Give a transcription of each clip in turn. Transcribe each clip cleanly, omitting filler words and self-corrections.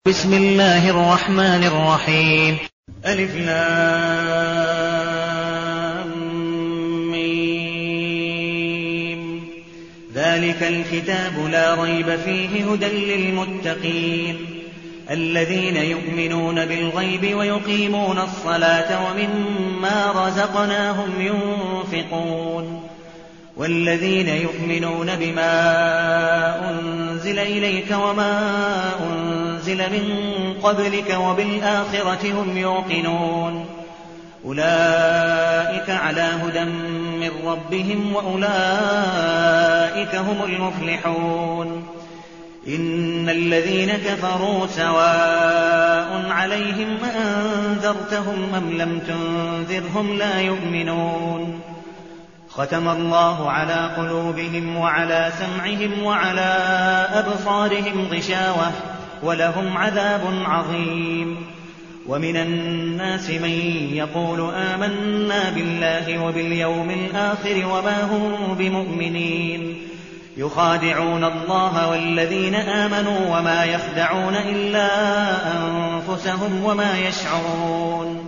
بسم الله الرحمن الرحيم. ألف لام ميم. ذلك الكتاب لا ريب فيه هدى للمتقين الذين يؤمنون بالغيب ويقيمون الصلاة ومما رزقناهم ينفقون والذين يؤمنون بما أنزل إليك وما أنزل من قبلك وبالآخرة هم يوقنون أولئك على هدى من ربهم وأولئك هم المفلحون. إن الذين كفروا سواء عليهم أأنذرتهم أم لم تنذرهم لا يؤمنون. ختم الله على قلوبهم وعلى سمعهم وعلى أبصارهم غشاوة ولهم عذاب عظيم. ومن الناس من يقول آمنا بالله وباليوم الآخر وما هم بمؤمنين يخادعون الله والذين آمنوا وما يخدعون إلا أنفسهم وما يشعرون.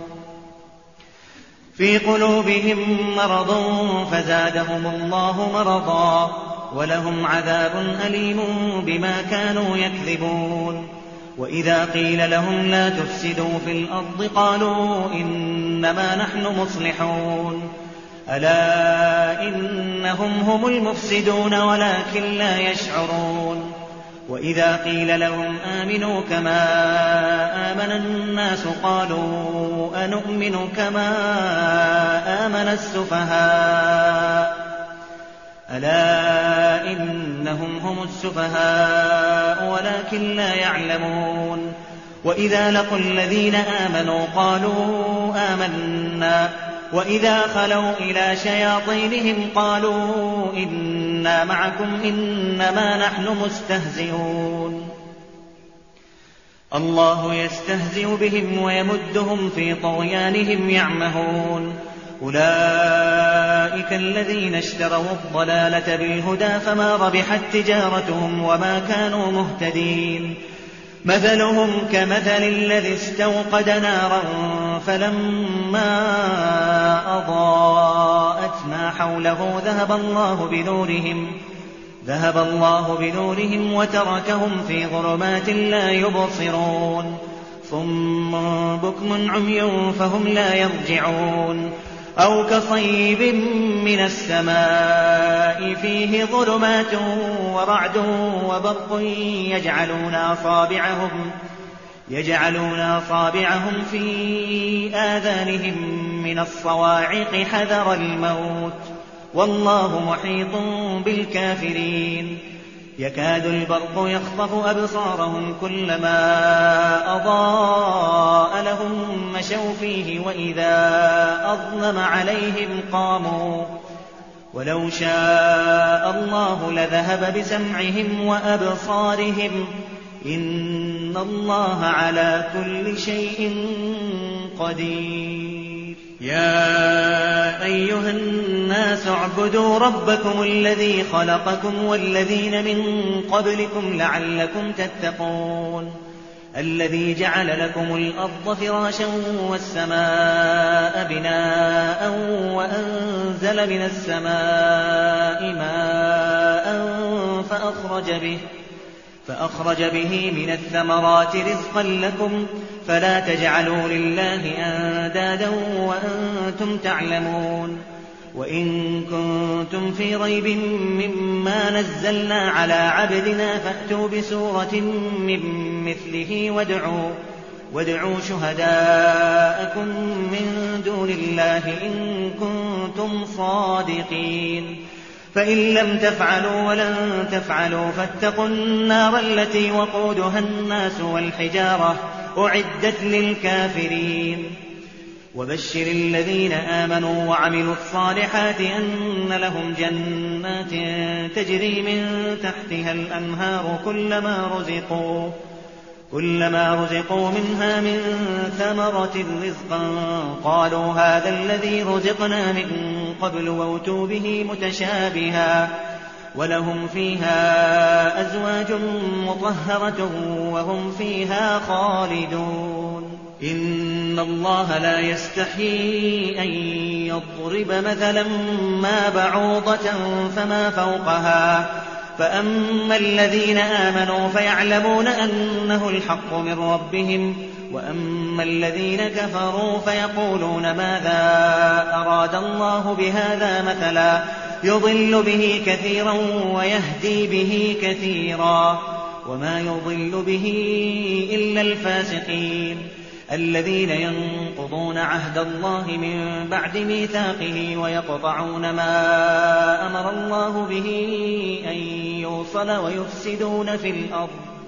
في قلوبهم مرض فزادهم الله مرضا ولهم عذاب أليم بما كانوا يكذبون. وإذا قيل لهم لا تفسدوا في الأرض قالوا إنما نحن مصلحون ألا إنهم هم المفسدون ولكن لا يشعرون. وإذا قيل لهم آمنوا كما آمن الناس قالوا أنؤمن كما آمن السفهاء ألا إنهم هم السفهاء ولكن لا يعلمون. وإذا لقوا الذين آمنوا قالوا آمنا وإذا خلوا إلى شياطينهم قالوا إنا معكم إنما نحن مستهزئون. الله يستهزئ بهم ويمدهم في طغيانهم يعمهون. أولئك الذين اشتروا الضلالة بالهدى فما ربحت تجارتهم وما كانوا مهتدين. مثلهم كمثل الذي استوقد نارا فلما أضاءت ما حوله ذهب الله بنورهم وتركهم في ظلمات لا يبصرون. صم بكم عمي فهم لا يرجعون. أو كصيب من السماء فيه ظلمات ورعد وبرق يجعلون أصابعهم في آذانهم من الصواعق حذر الموت والله محيط بالكافرين. يكاد البرق يخطف أبصارهم كلما أضاء لهم مشوا فيه وإذا أظلم عليهم قاموا ولو شاء الله لذهب بسمعهم وأبصارهم إن الله على كل شيء قدير. يا أيها الناس اعبدوا ربكم الذي خلقكم والذين من قبلكم لعلكم تتقون. الذي جعل لكم الأرض فراشا والسماء بناء وأنزل من السماء ماء فأخرج به من الثمرات رزقا لكم فلا تجعلوا لله أندادا وأنتم تعلمون. وإن كنتم في ريب مما نزلنا على عبدنا فأتوا بسورة من مثله وادعوا شهداءكم من دون الله إن كنتم صادقين. فإن لم تفعلوا ولن تفعلوا فاتقوا النار التي وقودها الناس والحجارة أعدت للكافرين. وبشر الذين آمنوا وعملوا الصالحات أن لهم جنات تجري من تحتها الأنهار كلما رزقوا منها من ثمرة رزقا قالوا هذا الذي رزقنا من قبل وأتوا به متشابها ولهم فيها أزواج مطهرة وهم فيها خالدون. إن الله لا يستحيي أن يضرب مثلا ما بعوضة فما فوقها، فأما الذين آمنوا فيعلمون أنه الحق من ربهم، وأما الذين كفروا فيقولون ماذا أراد الله بهذا مثلا يضل به كثيرا ويهدي به كثيرا، وما يضل به إلا الفاسقين الذين ينقضون عهد الله من بعد ميثاقه ويقطعون ما أمر الله به أن يوصل ويفسدون في الأرض،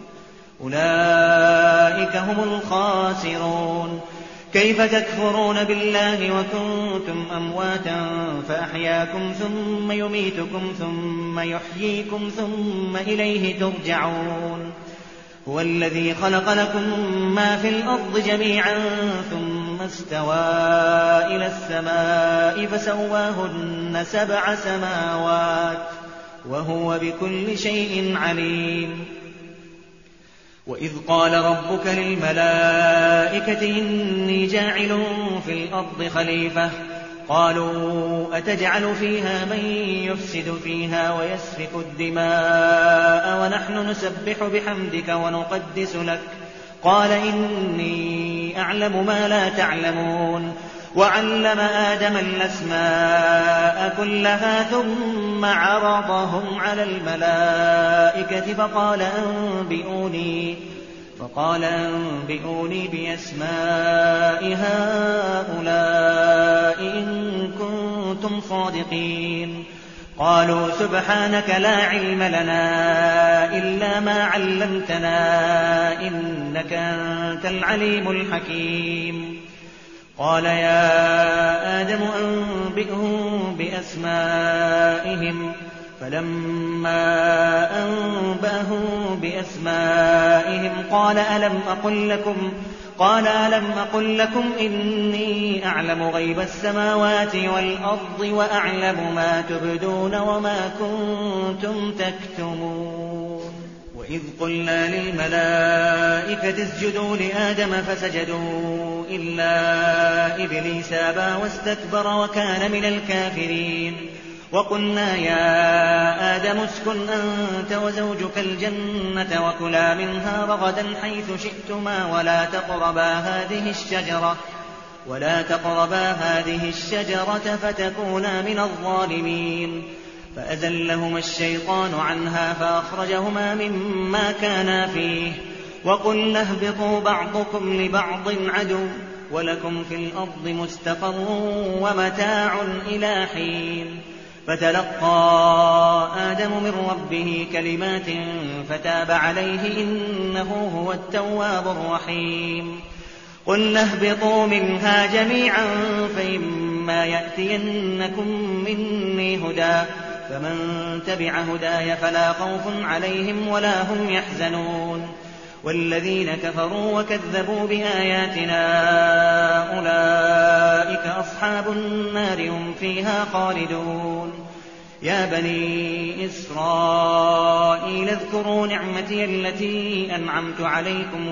أولئك هم الخاسرون. كيف تكفرون بالله وكنتم أمواتا فأحياكم ثم يميتكم ثم يحييكم ثم إليه ترجعون. هو الذي خلق لكم ما في الأرض جميعا ثم استوى إلى السماء فسواهن 7 سماوات وهو بكل شيء عليم. وإذ قال ربك للملائكة إني جاعل في الأرض خليفة قالوا أتجعل فيها من يفسد فيها ويسفك الدماء ونحن نسبح بحمدك ونقدس لك قال إني أعلم ما لا تعلمون. وعلم آدم الأسماء كلها ثم عرضهم على الملائكة فقال أنبئوني بأسماء هؤلاء إن كنتم صادقين. قالوا سبحانك لا علم لنا إلا ما علمتنا إنك أنت العليم الحكيم. قال يا آدم أنبئهم بأسمائهم فلما أنبأهم بأسمائهم قال ألم أقل لكم إني أعلم غيب السماوات والأرض وأعلم ما تبدون وما كنتم تكتمون. وإذ قلنا للملائكة اسجدوا لآدم فسجدوا إلا إبليس أبى واستكبر وكان من الكافرين. وقلنا يا آدم اسكن أنت وزوجك الجنة وكلا منها رغدا حيث شئتما ولا تقربا هذه الشجرة فتكونا من الظالمين. فأزلهما الشيطان عنها فأخرجهما مما كانا فيه وقلنا اهبطوا بعضكم لبعض عدو ولكم في الأرض مستقر ومتاع إلى حين. فتلقى آدم من ربه كلمات فتاب عليه إنه هو التواب الرحيم. قلنا اهبطوا منها جميعا فإما يأتينكم مني هدى فمن تبع هداي فلا خوف عليهم ولا هم يحزنون. والذين كفروا وكذبوا بآياتنا أولئك أصحاب النار هم فيها خالدون. يا بني إسرائيل اذكروا نعمتي التي أنعمت عليكم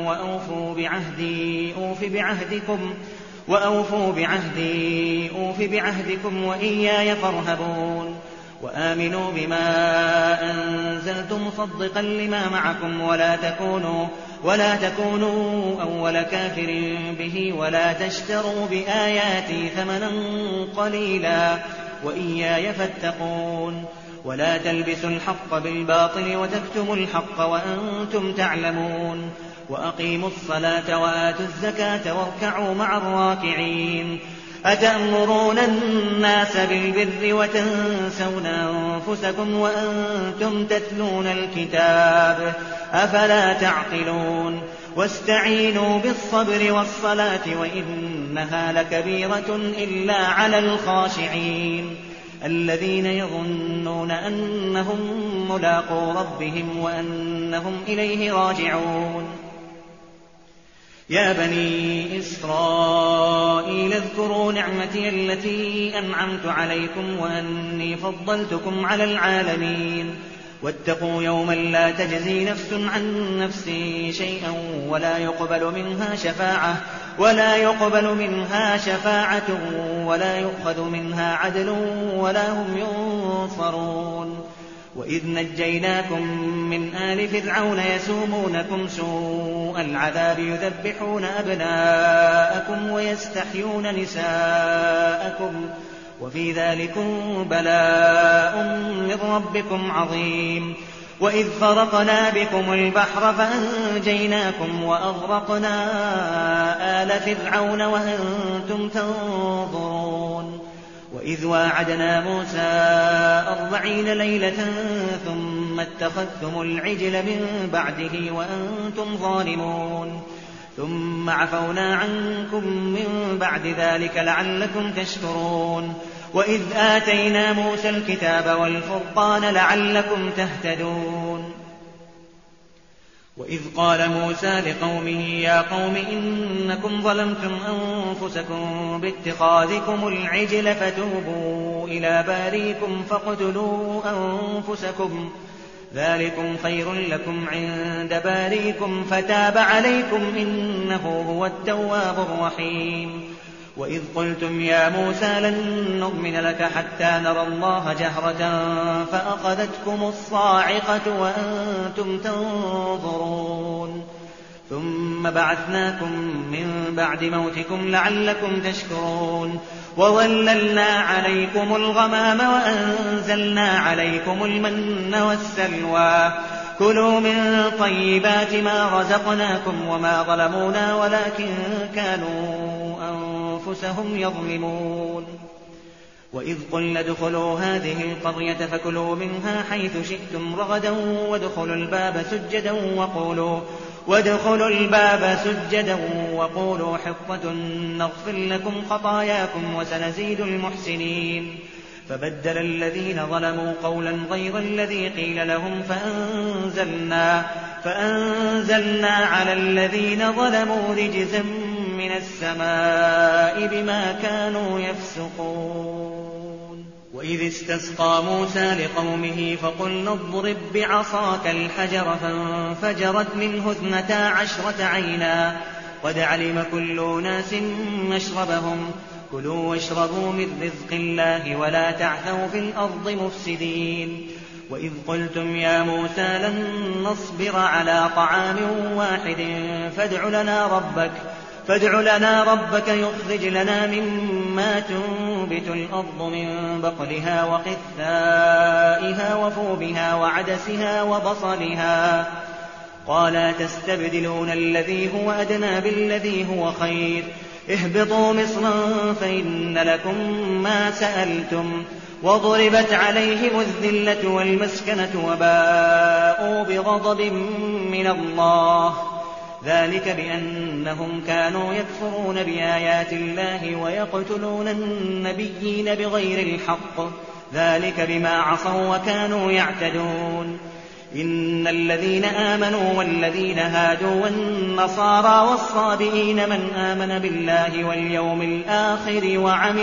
وأوفوا بعهدي أوف بعهدكم وإياي فارهبون. وآمنوا بما أنزلت مصدقا لما معكم ولا تكونوا أول كافر به ولا تشتروا بآياتي ثمنا قليلا وإياي فاتقون. ولا تلبسوا الحق بالباطل وتكتموا الحق وأنتم تعلمون. وأقيموا الصلاة وآتوا الزكاة واركعوا مع الراكعين. أتأمرون الناس بالبر وتنسون أنفسكم وأنتم تتلون الكتاب أفلا تعقلون. واستعينوا بالصبر والصلاة وإنها لكبيرة إلا على الخاشعين الذين يظنون أنهم ملاقو ربهم وأنهم إليه راجعون. يا بني إسرائيل اذكروا نعمتي التي أنعمت عليكم وأني فضلتكم على العالمين واتقوا يوما لا تجزي نفس عن نفس شيئا ولا يقبل منها شفاعة ولا يؤخذ منها عدل ولا هم ينصرون. وإذ نجيناكم من آل فرعون يسومونكم سوء العذاب يذبحون أبناءكم ويستحيون نساءكم وفي ذلكم بلاء من ربكم عظيم. وإذ فرقنا بكم البحر فأنجيناكم وأغرقنا آل فرعون وأنتم تنظرون. وإذ واعدنا موسى 40 ليلة ثم اتخذتم العجل من بعده وأنتم ظالمون ثم عفونا عنكم من بعد ذلك لعلكم تشكرون. وإذ آتينا موسى الكتاب والفرقان لعلكم تهتدون. وإذ قال موسى لقومه يا قوم إنكم ظلمتم أنفسكم باتخاذكم العجل فتوبوا إلى باريكم فاقتلوا أنفسكم ذلكم خير لكم عند باريكم فتاب عليكم إنه هو التواب الرحيم. وإذ قلتم يا موسى لن نؤمن لك حتى نرى الله جهرة فأخذتكم الصاعقة وأنتم تنظرون ثم بعثناكم من بعد موتكم لعلكم تشكرون. وظللنا عليكم الغمام وأنزلنا عليكم المن والسلوى كلوا من طيبات ما رزقناكم وما ظلمونا ولكن كانوا أنفسهم يظلمون. وإذ قلنا ادخلوا هذه القرية فكلوا منها حيث شئتم رغدا وادخلوا الباب سجدا وقولوا حطة نغفر لكم خطاياكم وسنزيد المحسنين. فبدل الذين ظلموا قولا غير الذي قيل لهم فأنزلنا على الذين ظلموا رجزا من السماء بما كانوا يفسقون. وإذ استسقى موسى لقومه فقلنا اضرب بعصاك الحجر فانفجرت منه 12 عينا قد علم كل أناس مشربهم كلوا واشربوا من رزق الله ولا تعثوا في الأرض مفسدين. وإذ قلتم يا موسى لن نصبر على طعام واحد فادع لنا ربك يخرج لنا مما تنبت الأرض من بقلها وقثائها وفومها وعدسها وبصلها قال تستبدلون الذي هو أدنى بالذي هو خير اهبطوا مصرا فإن لكم ما سألتم وضربت عليهم الذلة والمسكنة وباءوا بغضب من الله ذلك بأنهم كانوا يكفرون بآيات الله ويقتلون النبيين بغير الحق ذلك بما عصوا وكانوا يعتدون. إن الذين آمنوا والذين هادوا والنصارى والصابئين من آمن بالله واليوم الآخر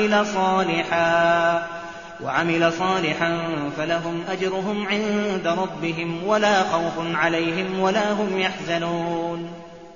وعمل صالحا فلهم أجرهم عند ربهم ولا خوف عليهم ولا هم يحزنون.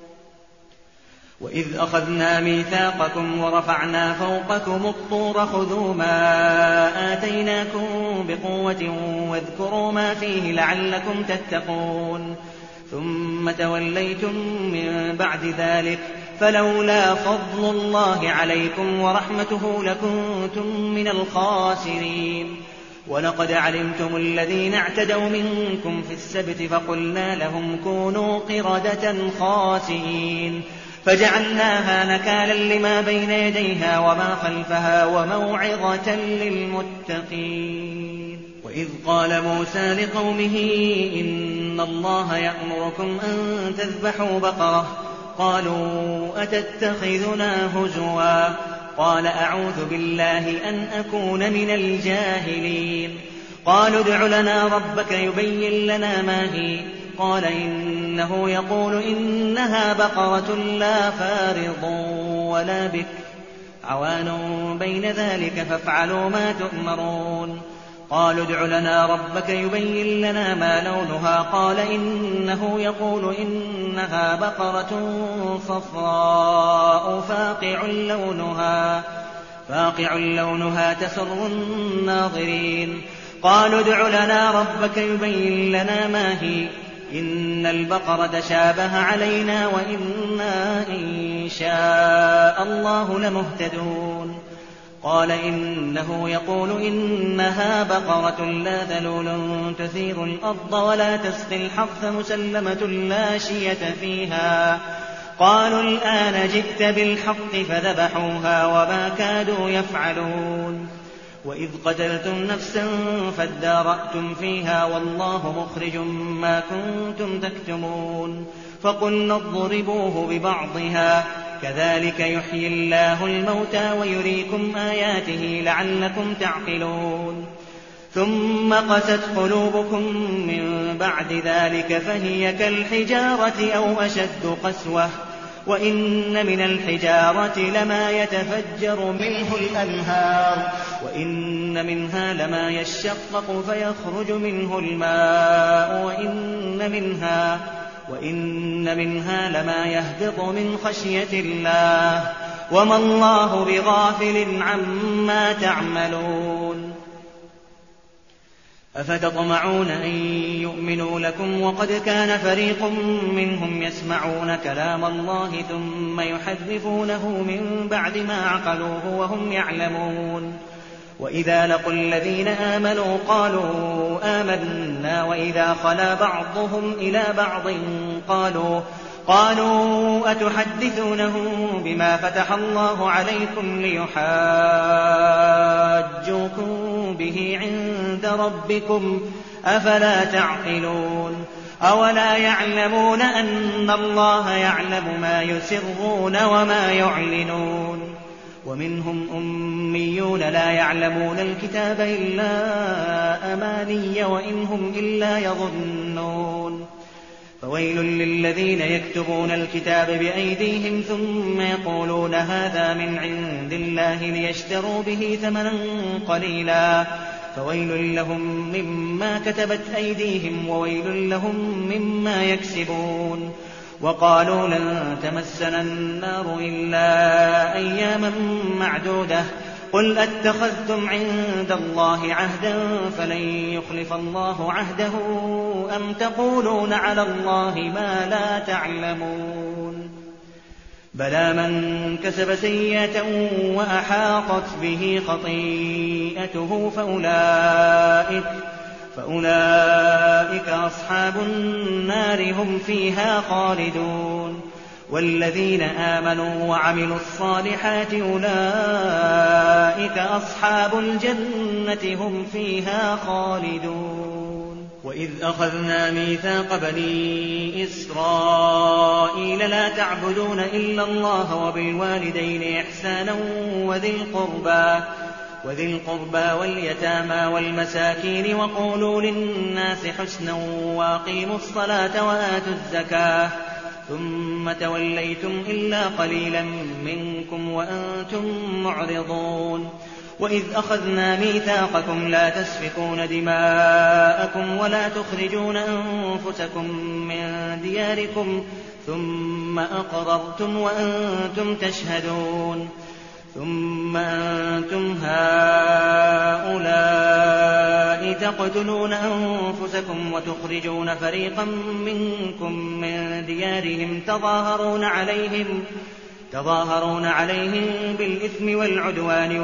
وإذ أخذنا ميثاقكم ورفعنا فوقكم الطور خذوا ما آتيناكم بقوة واذكروا ما فيه لعلكم تتقون ثم توليتم من بعد ذلك فلولا فضل الله عليكم ورحمته لكنتم من الخاسرين. ولقد علمتم الذين اعتدوا منكم في السبت فقلنا لهم كونوا قردة خاسئين فجعلناها نكالا لما بين يديها وما خلفها وموعظة للمتقين. وإذ قال موسى لقومه إن الله يأمركم أن تذبحوا بقرة قالوا أتتخذنا هزوا قال أعوذ بالله أن أكون من الجاهلين. قالوا ادع لنا ربك يبين لنا ما هي قال إنه يقول إنها بقرة لا فارض ولا بكر عوان بين ذلك فافعلوا ما تؤمرون. قالوا ادع لنا ربك يبين لنا ما لونها قال إنه يقول إنها بقرة صفراء فاقع لونها تسر الناظرين. قالوا ادع لنا ربك يبين لنا ما هي إن البقرة شابه علينا وإنا إن شاء الله لمهتدون. قال إنه يقول إنها بقرة لا ذلول تثير الأرض ولا تسقي الحرث مسلمة لا شية فيها. قالوا الآن جئت بالحق فذبحوها وما كادوا يفعلون. وإذ قتلتم نفسا فادارأتم فيها والله مخرج ما كنتم تكتمون. فقلنا اضربوه ببعضها كذلك يحيي الله الموتى ويريكم آياته لعلكم تعقلون. ثم قست قلوبكم من بعد ذلك فهي كالحجارة أو أشد قسوة وإن من الحجارة لما يتفجر منه الأنهار وإن منها لما يشقق فيخرج منه الماء وإن منها لما يهبط من خشية الله وما الله بغافل عما تعملون. أفتطمعون أن يؤمنوا لكم وقد كان فريق منهم يسمعون كلام الله ثم يحرفونه من بعد ما عقلوه وهم يعلمون. وإذا لقوا الذين آمنوا قالوا آمنا وإذا خلا بعضهم إلى بعض قالوا أتحدثونهم بما فتح الله عليكم ليحاجوكم به عند ربكم أفلا تعقلون. أولا يعلمون أن الله يعلم ما يسرون وما يعلنون. ومنهم أميون لا يعلمون الكتاب إلا أماني وإن هم إلا يظنون. فويل للذين يكتبون الكتاب بأيديهم ثم يقولون هذا من عند الله ليشتروا به ثمنا قليلا فويل لهم مما كتبت أيديهم وويل لهم مما يكسبون. وقالوا لن تمسنا النار إلا أياما معدودة قل أتخذتم عند الله عهدا فلن يخلف الله عهده أم تقولون على الله ما لا تعلمون. بلى من كسب سيئة وأحاطت به خطيئته فأولئك أصحاب النار هم فيها خالدون. والذين آمنوا وعملوا الصالحات أولئك أصحاب الجنة هم فيها خالدون. وإذ أخذنا ميثاق بني إسرائيل لا تعبدون إلا الله وبالوالدين إحسانا وذي القربى واليتامى والمساكين وقولوا للناس حسنا وأقيموا الصلاة وآتوا الزكاة ثم توليتم إلا قليلا منكم وأنتم معرضون. وإذ أخذنا ميثاقكم لا تسفكون دماءكم ولا تخرجون أنفسكم من دياركم ثم أقررتم وأنتم تشهدون. ثم أنتم هؤلاء تقتلون أنفسكم وتخرجون فريقا منكم من ديارهم تظاهرون عليهم بالإثم والعدوان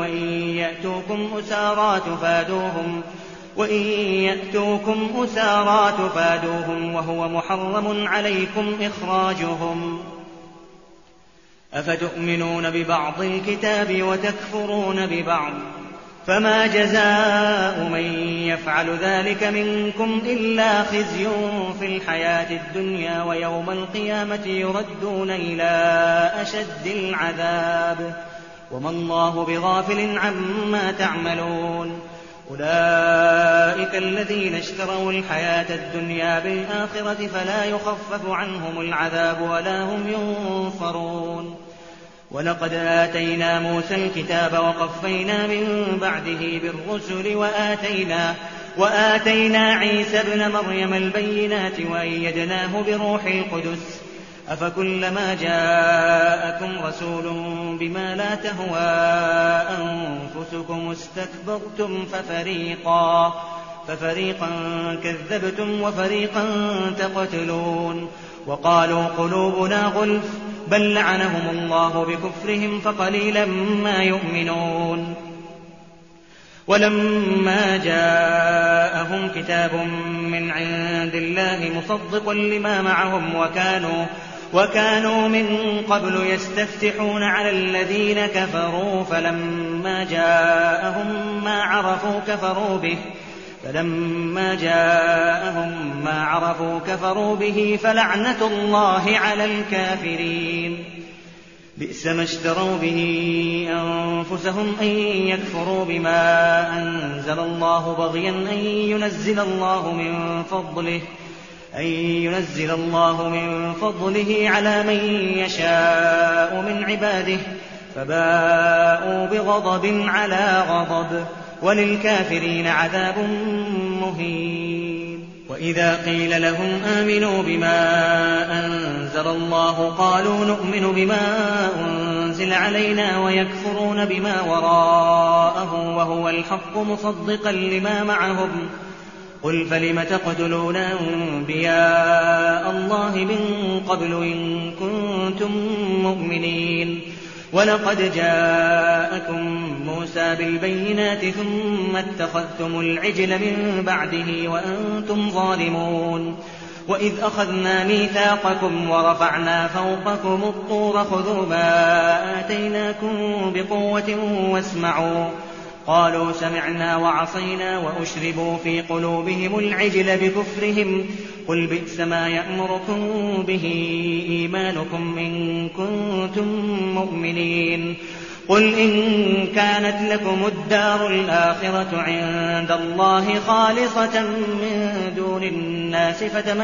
وإن يأتوكم أسارى تفادوهم وهو محرم عليكم إخراجهم. أفتؤمنون ببعض الكتاب وتكفرون ببعض فما جزاء من يفعل ذلك منكم إلا خزي في الحياة الدنيا ويوم القيامة يردون إلى أشد العذاب وما الله بغافل عما تعملون. أولئك الذين اشتروا الحياة الدنيا بالآخرة فلا يخفف عنهم العذاب ولا هم ينصرون. ولقد آتينا موسى الكتاب وقفينا من بعده بالرسل وآتينا عيسى ابن مريم البينات وأيدناه بروح القدس أفكلما جاءكم رسول بما لا تهوى أنفسكم استكبرتم ففريقا كذبتم وفريقا تقتلون. وقالوا قلوبنا غلف بل لعنهم الله بكفرهم فقليلا ما يؤمنون. ولما جاءهم كتاب من عند الله مصدق لما معهم وكانوا من قبل يستفتحون على الذين كفروا فلما جاءهم ما عرفوا كفروا به فلعنة الله على الكافرين. بئس ما اشتروا به أنفسهم أن يكفروا بما أنزل الله بغيا أن ينزل الله من فضله على من يشاء من عباده فباءوا بغضب على غضب وللكافرين عذاب مهين. وإذا قيل لهم آمنوا بما أنزل الله قالوا نؤمن بما أنزل علينا ويكفرون بما وراءه وهو الحق مصدقا لما معهم قل فلم تقتلون أنبياء الله من قبل إن كنتم مؤمنين. ولقد جاءكم موسى بالبينات ثم اتخذتم العجل من بعده وأنتم ظالمون. وإذ أخذنا ميثاقكم ورفعنا فوقكم الطور خذوا ما آتيناكم بقوة واسمعوا قالوا سمعنا وعصينا وأشربوا في قلوبهم العجل بكفرهم قل بئس ما يأمركم به إيمانكم إن كنتم مؤمنين. قل إن كانت لكم الدار الآخرة عند الله خالصة من دون الناس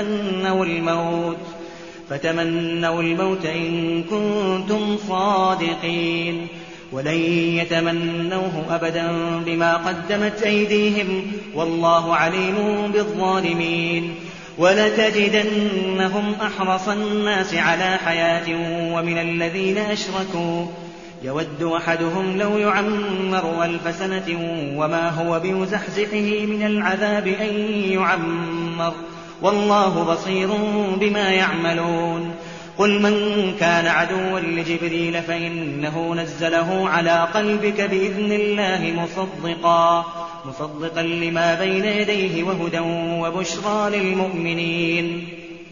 فتمنوا الموت إن كنتم صادقين ولن يتمنوه أبدا بما قدمت أيديهم والله عليم بالظالمين. ولتجدنهم أحرص الناس على حياة ومن الذين أشركوا يود أحدهم لو يعمر 1000 سنة وما هو بمزحزحه من العذاب أن يعمر والله بصير بما يعملون. قل من كان عدوا لجبريل فإنه نزله على قلبك بإذن الله مصدقا لما بين يديه وهدى وبشرى للمؤمنين.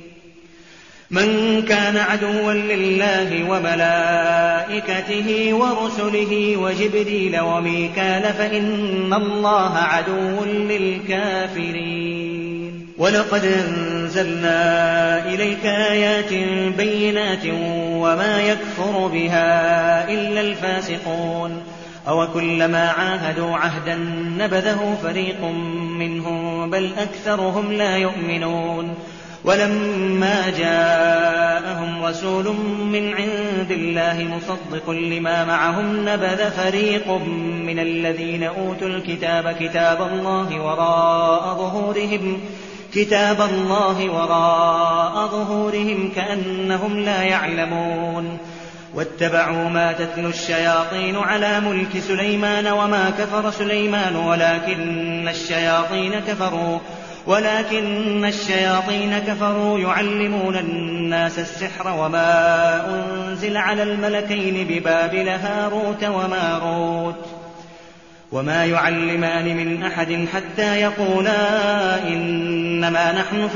من كان عدوا لله وملائكته ورسله وجبريل وميكال فإن الله عدو للكافرين. ولقد أنزلنا إليك آيات بينات وما يكفر بها إلا الفاسقون. أوكلما عاهدوا عهدا نبذه فريق منهم بل أكثرهم لا يؤمنون. ولما جاءهم رسول من عند الله مصدق لما معهم نبذ فريق من الذين أوتوا الكتاب كتاب الله وراء ظهورهم كأنهم لا يعلمون. واتبعوا ما تتلو الشياطين على ملك سليمان وما كفر سليمان ولكن الشياطين كفروا يعلمون الناس السحر وما أنزل على الملكين ببابل هاروت وماروت وما يعلمان من أحد حتى يقولا إنما نحن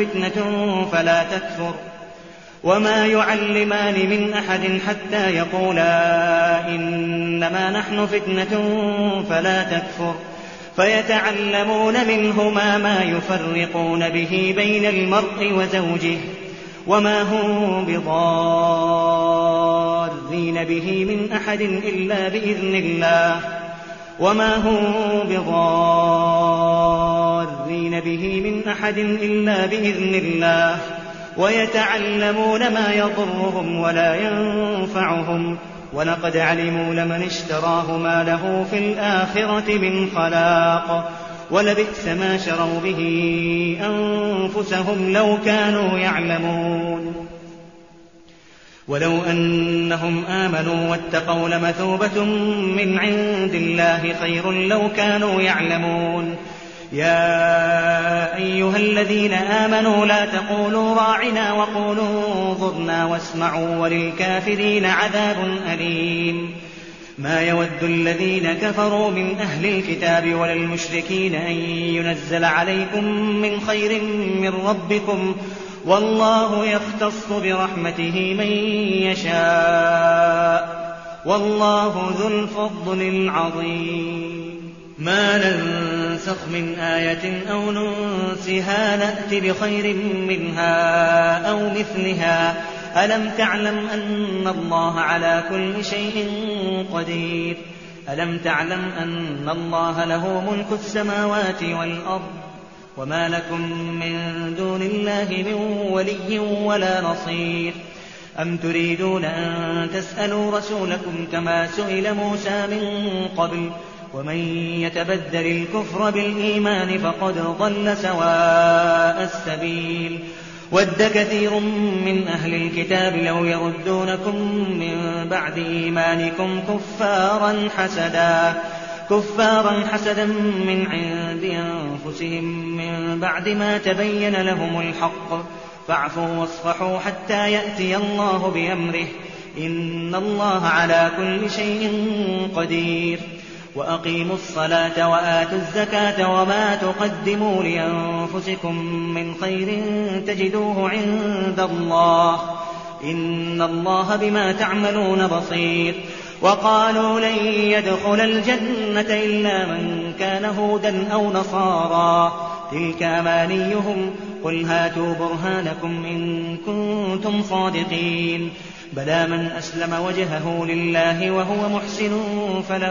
فتنة فلا تكفر فيتعلمون منهما ما يفرقون به بين المرء وزوجه وما هم بضارين به من أحد إلا بإذن الله وما هم بضارين به من أحد إلا بإذن الله، ويتعلمون ما يضرهم ولا ينفعهم، ولقد علموا لمن اشتراه ما له في الآخرة من خلاق، ولبئس ما شروا به أنفسهم لو كانوا يعلمون. ولو أنهم آمنوا واتقوا لمثوبة من عند الله خير لو كانوا يعلمون. يا أيها الذين آمنوا لا تقولوا راعنا وقولوا انظرنا واسمعوا وللكافرين عذاب أليم. ما يود الذين كفروا من أهل الكتاب ولا المشركين أن ينزل عليكم من خير من ربكم، والله يختص برحمته من يشاء، والله ذو الفضل العظيم. ما ننسخ من آية أو ننسها نأت بخير منها أو مثلها. ألم تعلم أن الله على كل شيء قدير؟ ألم تعلم أن الله له ملك السماوات والأرض، وما لكم من دون الله من ولي ولا نصير؟ أم تريدون أن تسألوا رسولكم كما سئل موسى من قبل؟ ومن يتبدل الكفر بالإيمان فقد ضل سواء السبيل. ود كثير من أهل الكتاب لو يردونكم من بعد إيمانكم كفارا حسدا من عند أنفسهم من بعد ما تبين لهم الحق، فاعفوا واصفحوا حتى يأتي الله بأمره، إن الله على كل شيء قدير. وأقيموا الصلاة وآتوا الزكاة وما تقدموا لأنفسكم من خير تجدوه عند الله، إن الله بما تعملون بصير. وقالوا لن يدخل الجنة إلا من كان هودا أو نصارى، تلك أمانيهم، قل هاتوا برهانكم إن كنتم صادقين. بلى من أسلم وجهه لله وهو محسن فله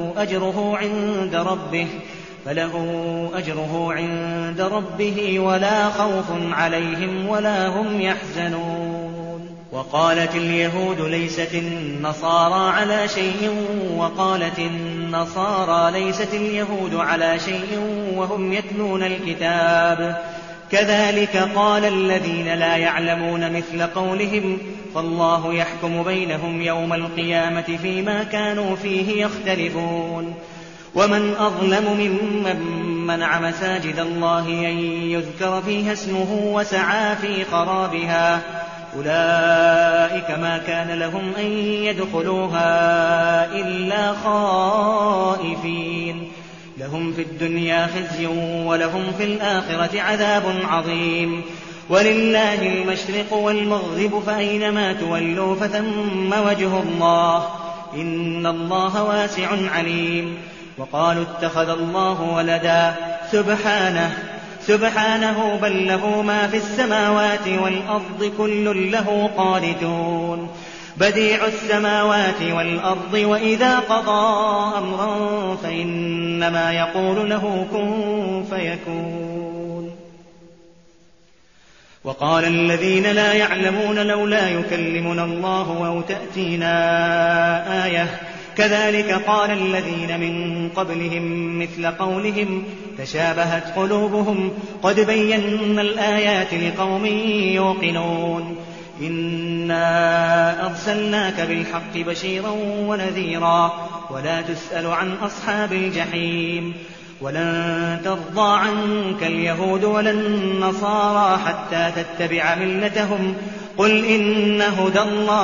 أجره عند ربه ولا خوف عليهم ولا هم يحزنون. وقالت اليهود ليست النصارى على شيء، وقالت النصارى ليست اليهود على شيء وهم يتلون الكتاب، كذلك قال الذين لا يعلمون مثل قولهم، فالله يحكم بينهم يوم القيامة فيما كانوا فيه يختلفون. ومن أظلم ممن منع مساجد الله أن يذكر فيها اسمه وسعى في خرابها، أولئك ما كان لهم أن يدخلوها إلا خائفين، لهم في الدنيا خزي ولهم في الآخرة عذاب عظيم. ولله المشرق والمغرب فأينما تولوا فثم وجه الله، إن الله واسع عليم. وقالوا اتخذ الله ولدا، سبحانه بل له ما في السماوات والأرض كل له قانتون. بديع السماوات والأرض، وإذا قضى أمرا فإنما يقول له كن فيكون. وقال الذين لا يعلمون لولا يكلمنا الله أو تأتينا آية، كذلك قال الذين من قبلهم مثل قولهم تشابهت قلوبهم، قد بينا الآيات لقوم يوقنون. إنا أرسلناك بالحق بشيرا ونذيرا ولا تسأل عن أصحاب الجحيم. ولن ترضى عنك اليهود ولا النصارى حتى تتبع ملتهم، قل إن هدى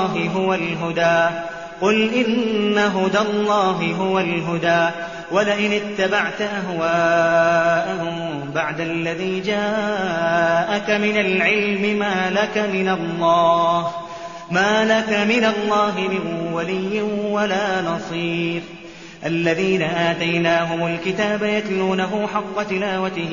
الله هو الهدى ولئن اتبعت أهواءهم بعد الذي جاءك من العلم ما لك من الله من ولي ولا نصير. الذين آتيناهم الكتاب يتلونه حق تلاوته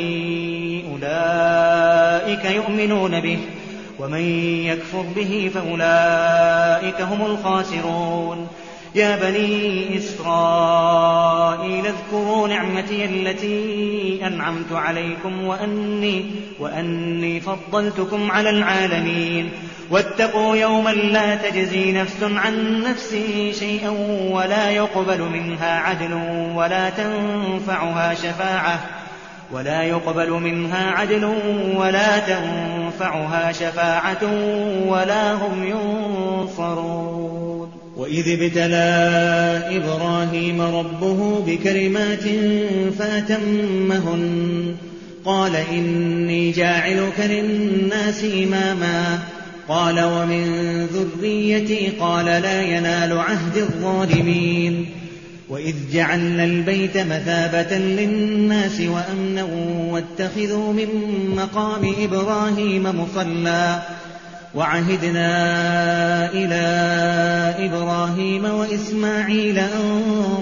أولئك يؤمنون به، ومن يكفر به فأولئك هم الخاسرون. يا بني إسرائيل اذكروا نعمتي التي أنعمت عليكم وأني فضلتكم على العالمين واتقوا يوما لا تجزي نفس عن نفس شيئا ولا يقبل منها عدل ولا تنفعها شفاعة ولا هم ينصرون. وإذ ابتلى إبراهيم ربه بكلمات فأتمهن قال إني جاعلك للناس إماما قال ومن ذريتي قال لا ينال عهد الظالمين. وإذ جعلنا البيت مثابة للناس وأمنا واتخذوا من مقام إبراهيم مصلى وعهدنا إلى إبراهيم وإسماعيل أن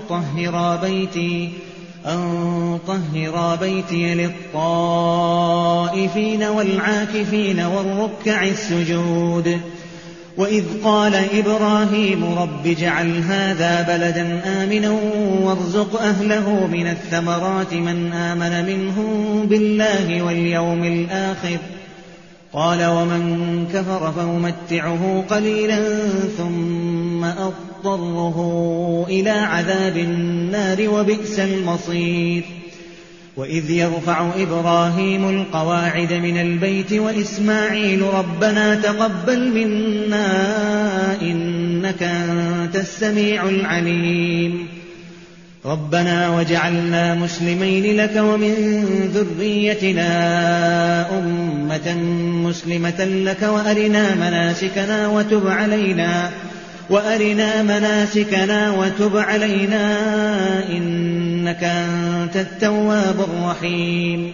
طهرا بيتي للطائفين والعاكفين والركع السجود. وإذ قال إبراهيم رب اجعل هذا بلدا آمنا وارزق أهله من الثمرات من آمن منهم بالله واليوم الآخر قال ومن كفر فأمتعه قليلا ثم أضطره إلى عذاب النار وبئس المصير. وإذ يرفع إبراهيم القواعد من البيت وإسماعيل ربنا تقبل منا إنك أنت السميع العليم ربنا وجعلنا مسلمين لك ومن ذريتنا أمة مسلمة لك وأرنا مناسكنا وتب علينا إنك أنت التواب الرحيم.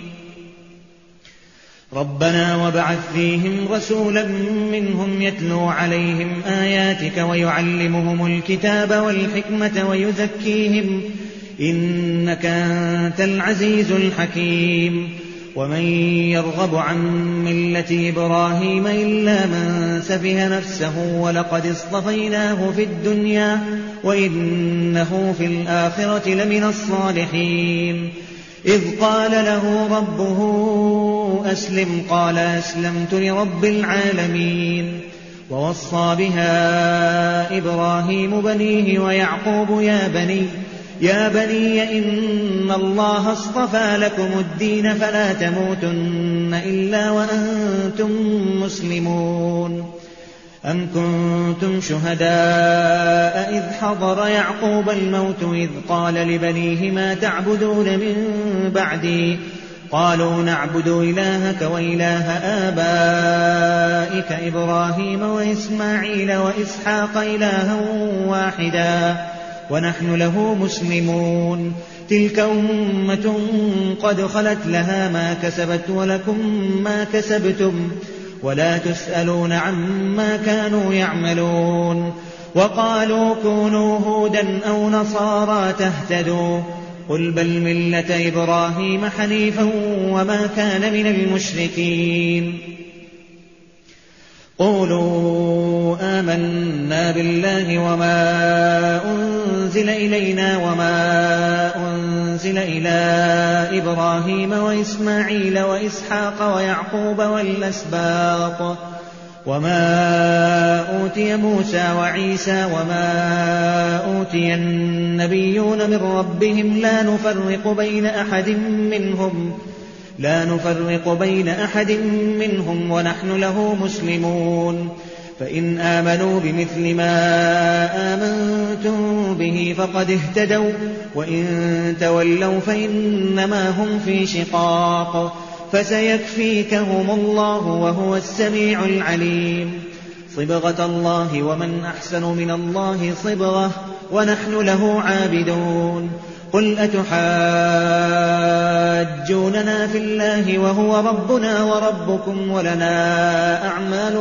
ربنا وابعث فيهم رسولا منهم يتلو عليهم آياتك ويعلمهم الكتاب والحكمة ويزكيهم إنك أنت العزيز الحكيم. ومن يرغب عن ملة إبراهيم إلا من سفه نفسه ولقد اصطفيناه في الدنيا وإنه في الآخرة لمن الصالحين. إذ قال له ربه أسلم قال أسلمت لرب العالمين. ووصى بها إبراهيم بنيه ويعقوب يا بني إن الله اصطفى لكم الدين فلا تموتن إلا وأنتم مسلمون. أم كنتم شهداء إذ حضر يعقوب الموت إذ قال لبنيه ما تعبدون من بعدي قالوا نعبد إلهك وإله آبائك إبراهيم وإسماعيل وإسحاق إلها واحدا ونحن له مسلمون. تلك أمة قد خلت لها ما كسبت ولكم ما كسبتم ولا تسألون عما كانوا يعملون. وقالوا كونوا هودا أو نصارى تهتدوا قل بل ملة إبراهيم حنيفا وما كان من المشركين. قولوا آمنا بالله وما أنزل إلينا وما أنزل إلى إبراهيم وإسماعيل وإسحاق ويعقوب والأسباط وما أوتي موسى وعيسى وما أوتي النبيون من ربهم لا نفرق بين أحد منهم ونحن له مسلمون. فإن آمنوا بمثل ما آمنتم به فقد اهتدوا وإن تولوا فإنما هم في شقاق فسيكفيكهم الله وهو السميع العليم. صبغة الله ومن أحسن من الله صبغة ونحن له عابدون. قل أتحاجوننا في الله وهو ربنا وربكم ولنا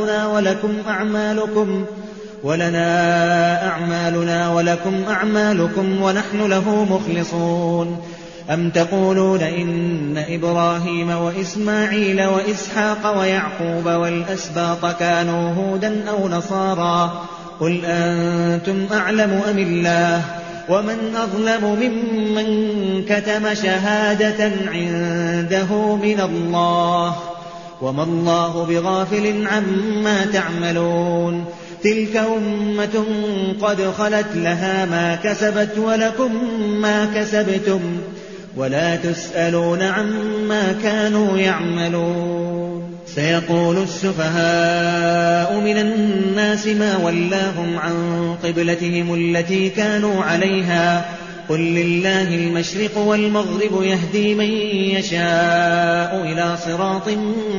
أعمالنا ولكم أعمالكم ونحن له مخلصون. أم تقولون إن إبراهيم وإسماعيل وإسحاق ويعقوب والأسباط كانوا هودا أو نصارى قل أنتم أعلم أم الله ومن أظلم ممن كتم شهادة عنده من الله وما الله بغافل عما تعملون تلك أمة قد خلت لها ما كسبت ولكم ما كسبتم ولا تسألون عما كانوا يعملون سيقول السفهاء من الناس ما ولاهم عن قبلتهم التي كانوا عليها قل لله المشرق والمغرب يهدي من يشاء إلى صراط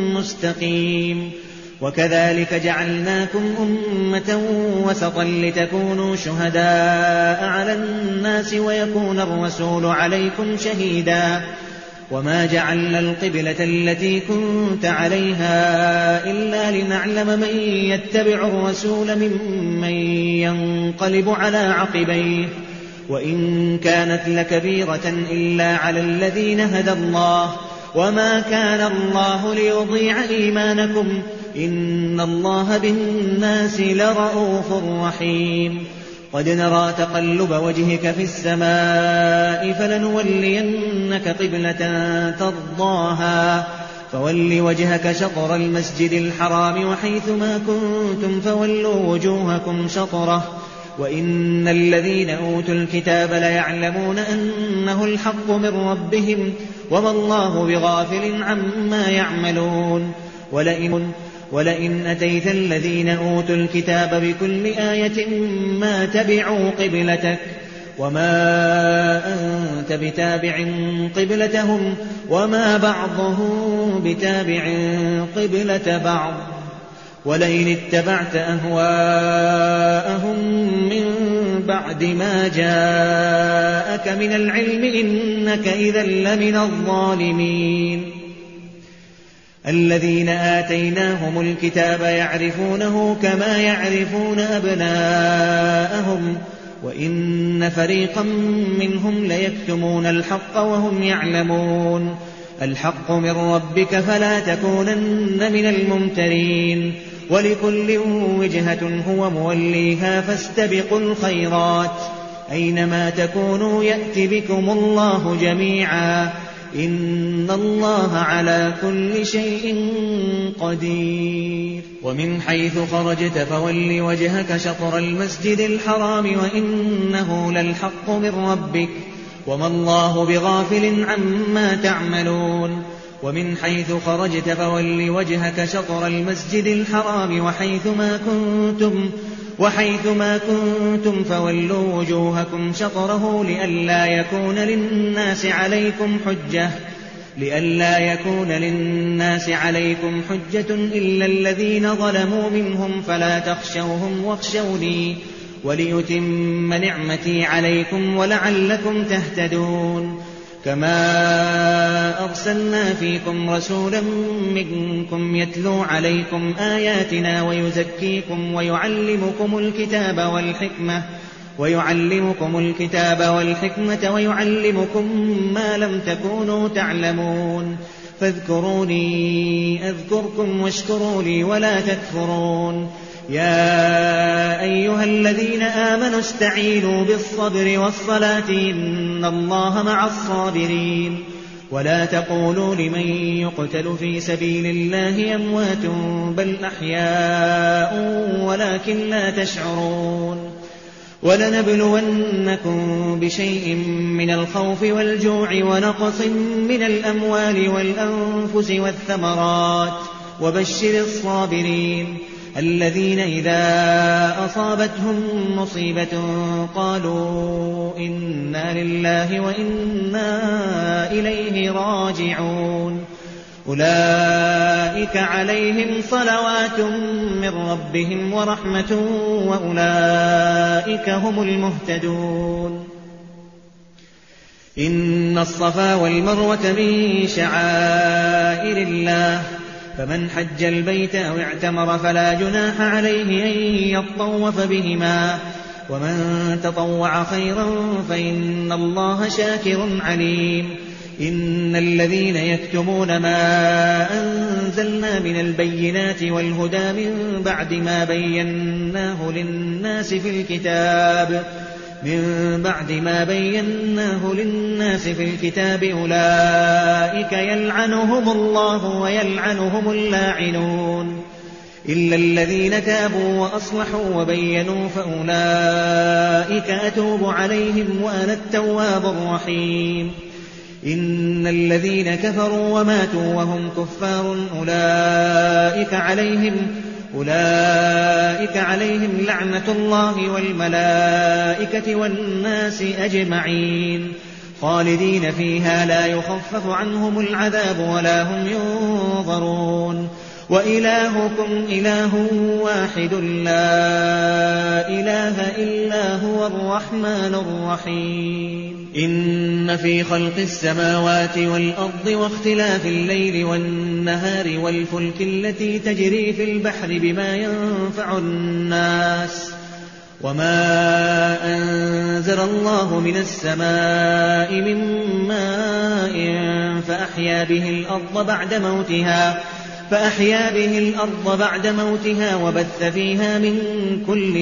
مستقيم وكذلك جعلناكم أمة وسطا لتكونوا شهداء على الناس ويكون الرسول عليكم شهيدا وما جعلنا القبلة التي كنت عليها إلا لنعلم من يتبع الرسول ممن ينقلب على عقبيه وإن كانت لكبيرة إلا على الذين هدى الله وما كان الله ليضيع إيمانكم إن الله بالناس لرءوف رحيم قد نرى تقلب وجهك في السماء فلنولينك قبلة ترضاها فول وجهك شطر المسجد الحرام وحيث ما كنتم فولوا وجوهكم شطره وإن الذين أوتوا الكتاب ليعلمون أنه الحق من ربهم وما الله بغافل عما يعملون ولئن أتيت الذين أوتوا الكتاب بكل آية ما تبعوا قبلتك وما أنت بتابع قبلتهم وما بعضهم بتابع قبلة بعض ولئن اتبعت أهواءهم من بعد ما جاءك من العلم إنك إذا لمن الظالمين الذين آتيناهم الكتاب يعرفونه كما يعرفون أبناءهم وإن فريقا منهم ليكتمون الحق وهم يعلمون الحق من ربك فلا تكونن من الممترين ولكل وجهة هو موليها فاستبقوا الخيرات أينما تكونوا يأت بكم الله جميعا إن الله على كل شيء قدير ومن حيث خرجت فول وجهك شطر المسجد الحرام وإنه للحق من ربك وما الله بغافل عما تعملون ومن حيث خرجت فول وجهك شطر المسجد الحرام وحيث ما كنتم فولوا وجوهكم شطره لئلا يكون للناس عليكم حجة إلا الذين ظلموا منهم فلا تخشوهم واخشوني وليتم نعمتي عليكم ولعلكم تهتدون كما أرسلنا فيكم رسولا منكم يتلو عليكم آياتنا ويزكيكم ويعلمكم الكتاب والحكمة ويعلمكم ما لم تكونوا تعلمون فاذكروني أذكركم واشكروا لي ولا تكفرون يا أيها الذين آمنوا استعينوا بالصبر والصلاة إن الله مع الصابرين ولا تقولوا لمن يقتل في سبيل الله أموات بل أحياء ولكن لا تشعرون ولنبلونكم بشيء من الخوف والجوع ونقص من الأموال والأنفس والثمرات وبشر الصابرين الذين إذا أصابتهم مصيبة قالوا إنا لله وإنا إليه راجعون أولئك عليهم صلوات من ربهم ورحمة وأولئك هم المهتدون إن الصفا والمروة من شعائر الله فمن حج البيت أو اعتمر فلا جناح عليه أن يطوف بهما ومن تطوع خيرا فإن الله شاكر عليم إن الذين يكتمون ما أنزلنا من البينات والهدى من بعد ما بيناه للناس في الكتاب أولئك يلعنهم الله ويلعنهم اللاعنون إلا الذين تابوا وأصلحوا وبينوا فأولئك أتوب عليهم وأنا التواب الرحيم إن الذين كفروا وماتوا وهم كفار أولئك عليهم لعنة الله والملائكة والناس أجمعين خالدين فيها لا يخفف عنهم العذاب ولا هم ينظرون وإلهكم إله واحد لا إله إلا هو الرحمن الرحيم إن في خلق السماوات والأرض واختلاف الليل والنهار والفلك التي تجري في البحر بما ينفع الناس وما أنزل الله من السماء من ماء فأحيا به الأرض بعد موتها وبث فيها من كل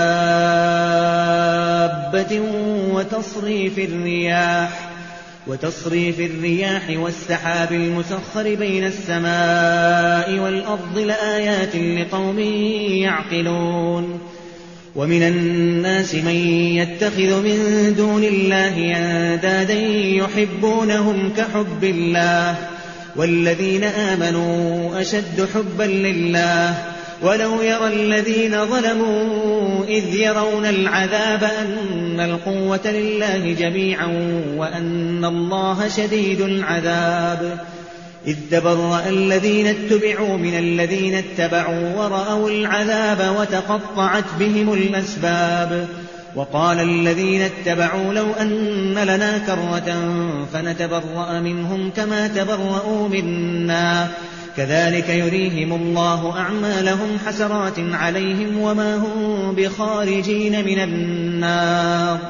دابة وتصريف الرياح والسحاب المسخر بين السماء والأرض لآيات لقوم يعقلون ومن الناس من يتخذ من دون الله أندادا يحبونهم كحب الله والذين آمنوا أشد حبا لله ولو يرى الذين ظلموا إذ يرون العذاب أن القوة لله جميعا وأن الله شديد العذاب إذ تبرأ الذين اتبعوا من الذين اتبعوا ورأوا العذاب وتقطعت بهم الأسباب وقال الذين اتبعوا لو أن لنا كرة فنتبرأ منهم كما تبرأوا منا كذلك يريهم الله أعمالهم حسرات عليهم وما هم بخارجين من النار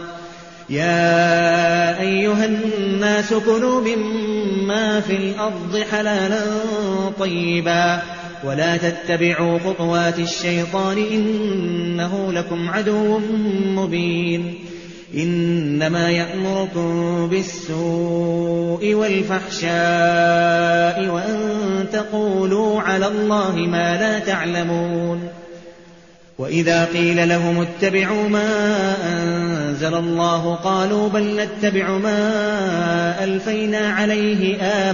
يا أيها الناس كلوا مما في الأرض حلالا طيبا ولا تتبعوا خطوات الشيطان إنه لكم عدو مبين إنما يأمركم بالسوء والفحشاء وأن تقولوا على الله ما لا تعلمون وإذا قيل لهم اتبعوا ما أنزل الله قالوا بل نتبع ما ألفينا عليه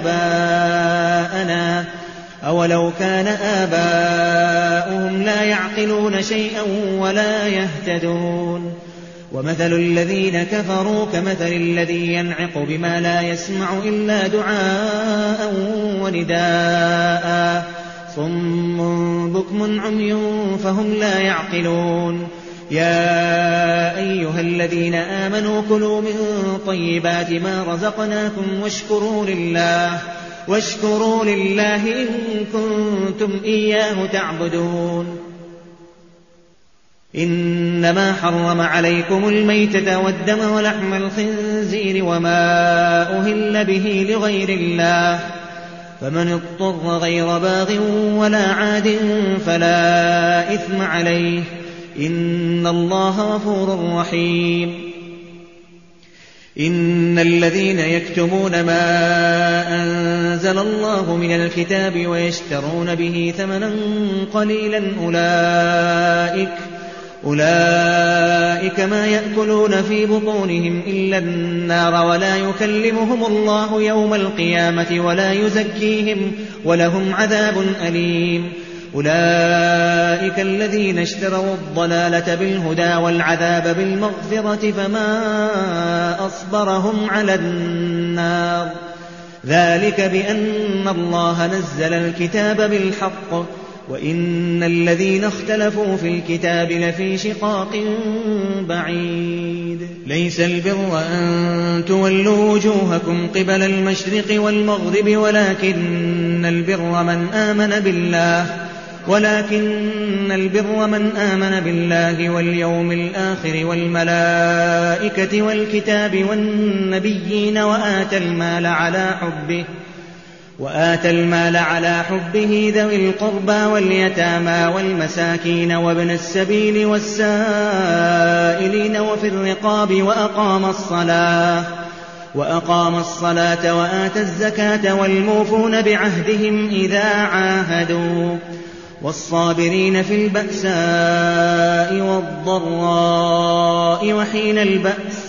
آباءنا أولو كان آباؤهم لا يعقلون شيئا ولا يهتدون ومثل الذين كفروا كمثل الذي ينعق بما لا يسمع إلا دعاء ونداء صم بكم عمي فهم لا يعقلون يا أيها الذين آمنوا كلوا من طيبات ما رزقناكم واشكروا لله إن كنتم إياه تعبدون إنما حرم عليكم الميتة والدم ولحم الخنزير وما أهل به لغير الله فمن اضطر غير باغ ولا عاد فلا إثم عليه إن الله غفور رحيم إن الذين يكتمون ما أنزل الله من الكتاب ويشترون به ثمنا قليلا أولئك ما يأكلون في بطونهم إلا النار ولا يكلمهم الله يوم القيامة ولا يزكيهم ولهم عذاب أليم أولئك الذين اشتروا الضلالة بالهدى والعذاب بالمغفرة فما أصبرهم على النار ذلك بأن الله نزل الكتاب بالحق وإن الذين اختلفوا في الكتاب لفي شقاق بعيد ليس البر أن تولوا وجوهكم قبل المشرق والمغرب ولكن البر من آمن بالله ولكن البر من آمن بالله واليوم الآخر والملائكة والكتاب والنبيين وآتى المال على حبه ذوي القربى واليتامى والمساكين وابن السبيل والسائلين وفي الرقاب وأقام الصلاة وآتى الزكاة والموفون بعهدهم إذا عاهدوا والصابرين في البأساء والضراء وحين البأس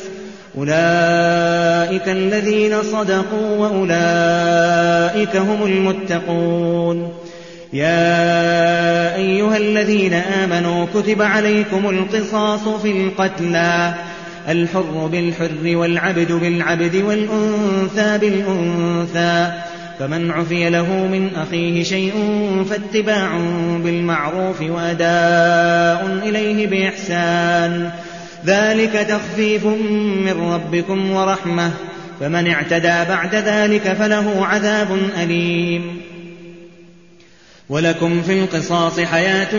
أولئك الذين صدقوا وأولئك هم المتقون. يا أيها الذين آمنوا كتب عليكم القصاص في القتلى الحر بالحر والعبد بالعبد والأنثى بالأنثى فمن عفي له من أخيه شيء فاتباع بالمعروف وأداء إليه بإحسان ذلك تخفيف من ربكم ورحمة فمن اعتدى بعد ذلك فله عذاب أليم. ولكم في القصاص حياة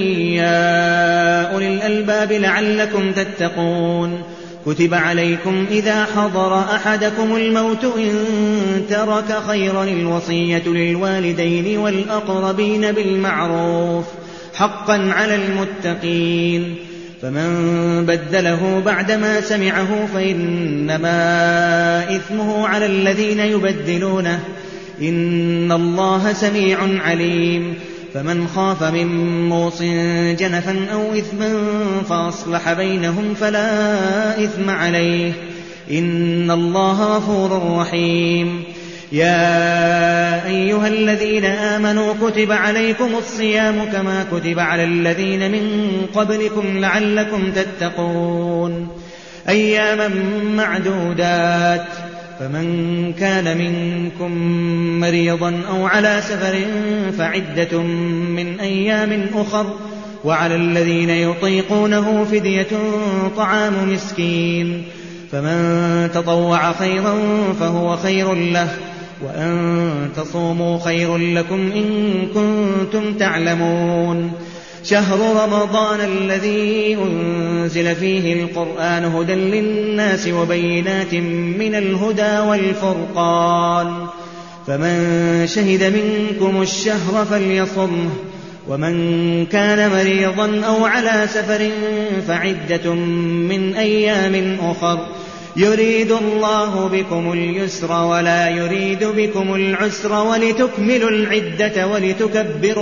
يا أولي الألباب لعلكم تتقون. كتب عليكم إذا حضر أحدكم الموت إن ترك خيرا الوصية للوالدين والأقربين بالمعروف حقا على المتقين فمن بدله بعدما سمعه فإنما إثمه على الذين يبدلونه إن الله سميع عليم. فمن خاف من موص جنفا أو إثما فأصلح بينهم فلا إثم عليه إن الله غفور رحيم. يا أيها الذين آمنوا كتب عليكم الصيام كما كتب على الذين من قبلكم لعلكم تتقون أياما معدودات فمن كان منكم مريضا أو على سفر فعدة من أيام أخر وعلى الذين يطيقونه فدية طعام مسكين فمن تطوع خيرا فهو خير له وأن تصوموا خير لكم إن كنتم تعلمون. شهر رمضان الذي أنزل فيه القرآن هدى للناس وبينات من الهدى والفرقان فمن شهد منكم الشهر فليصمه ومن كان مريضا أو على سفر فعدة من أيام أخر يريد الله بكم اليسر ولا يريد بكم العسر ولتكملوا العدة ولتكبروا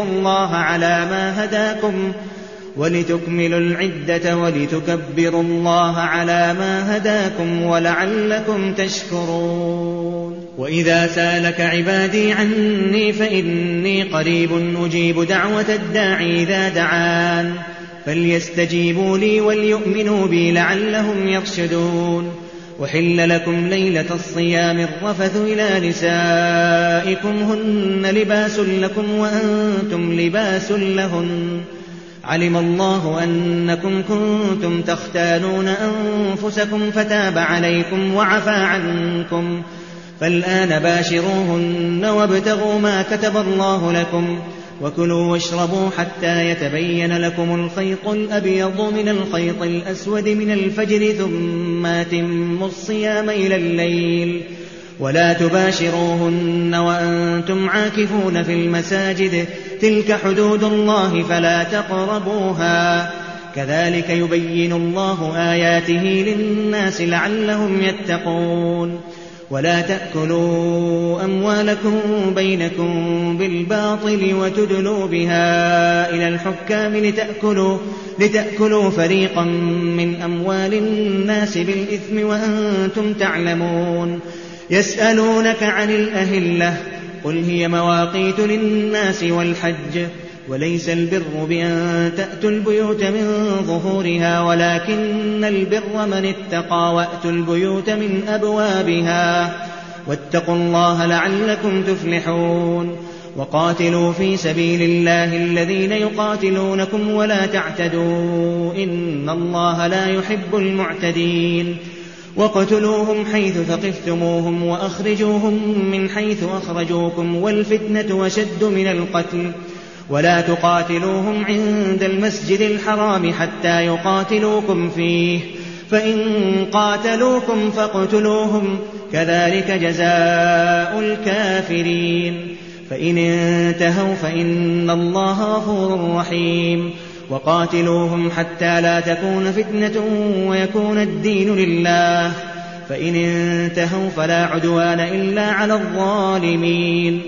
الله على ما هداكم ولعلكم تشكرون. وإذا سالك عبادي عني فإني قريب أجيب دعوة الداعي إذا دعان فليستجيبوا لي وليؤمنوا بي لعلهم يرشدون. وحل لكم ليلة الصيام الرفث إلى نسائكم هن لباس لكم وأنتم لباس لهن علم الله أنكم كنتم تختانون أنفسكم فتاب عليكم وعفى عنكم فالآن باشروهن وابتغوا ما كتب الله لكم وكلوا واشربوا حتى يتبين لكم الخيط الأبيض من الخيط الأسود من الفجر ثم أتموا الصيام إلى الليل ولا تباشروهن وأنتم عاكفون في المساجد تلك حدود الله فلا تقربوها كذلك يبين الله آياته للناس لعلهم يتقون. ولا تأكلوا أموالكم بينكم بالباطل وتدلوا بها إلى الحكام لتأكلوا فريقا من أموال الناس بالإثم وأنتم تعلمون. يسألونك عن الأهلة قل هي مواقيت للناس والحج وليس البر بأن تأتوا البيوت من ظهورها ولكن البر من اتقى وأتوا البيوت من أبوابها واتقوا الله لعلكم تفلحون. وقاتلوا في سبيل الله الذين يقاتلونكم ولا تعتدوا إن الله لا يحب المعتدين. واقتلوهم حيث ثقفتموهم وأخرجوهم من حيث أخرجوكم والفتنة أشد من القتل ولا تقاتلوهم عند المسجد الحرام حتى يقاتلوكم فيه، فإن قاتلوكم فاقتلوهم، كذلك جزاء الكافرين. فإن انتهوا فإن الله غفور رحيم. وقاتلوهم حتى لا تكون فتنة ويكون الدين لله، فإن انتهوا فلا عدوان إلا على الظالمين.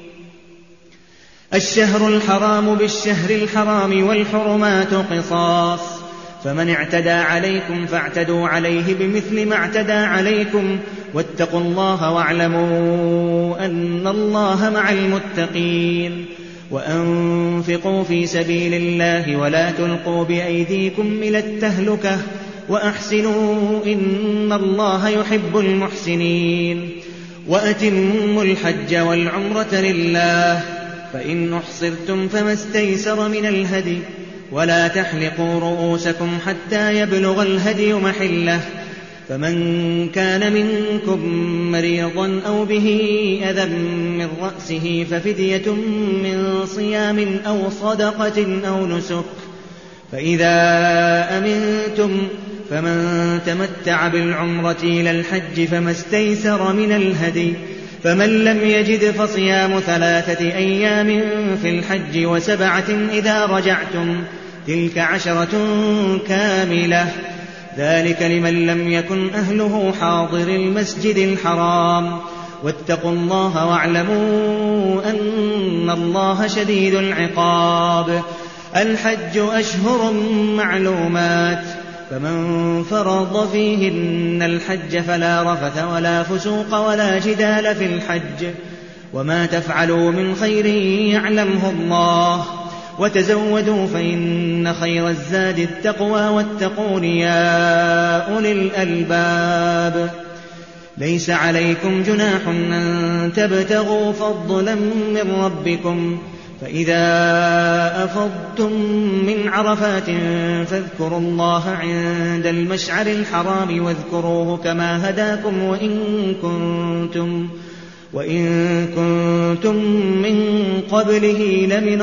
الشهر الحرام بالشهر الحرام والحرمات قصاص، فمن اعتدى عليكم فاعتدوا عليه بمثل ما اعتدى عليكم، واتقوا الله واعلموا أن الله مع المتقين. وأنفقوا في سبيل الله ولا تلقوا بأيديكم إلى التهلكة وأحسنوا إن الله يحب المحسنين. وأتموا الحج والعمرة لله، فإن أحصرتم فما استيسر من الهدي، ولا تحلقوا رؤوسكم حتى يبلغ الهدي محله، فمن كان منكم مريضا أو به أذى من رأسه ففدية من صيام أو صدقة أو نسك، فإذا أمنتم فمن تمتع بالعمرة إلى الحج فما استيسر من الهدي، فمن لم يجد فصيام 3 أيام في الحج و7 إذا رجعتم، تلك 10 كاملة، ذلك لمن لم يكن أهله حاضر المسجد الحرام. واتقوا الله واعلموا أن الله شديد العقاب. الحج أشهر معلومات، فمن فرض فيهن الحج فلا رفث ولا فسوق ولا جدال في الحج، وما تفعلوا من خير يعلمه الله، وتزودوا فإن خير الزاد التقوى واتقون يا أولي الألباب. ليس عليكم جناح أن تبتغوا فضلا من ربكم، فإذا أفضتم من عرفات فاذكروا الله عند المشعر الحرام واذكروه كما هداكم وإن كنتم من قبله لمن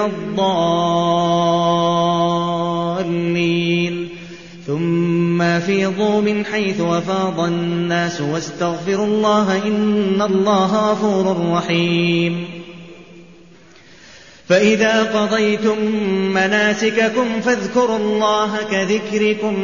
الضالين. ثم أفيضوا من حيث أفاض الناس واستغفروا الله إن الله غفور رحيم. فإذا قضيتم مناسككم فاذكروا الله كذكركم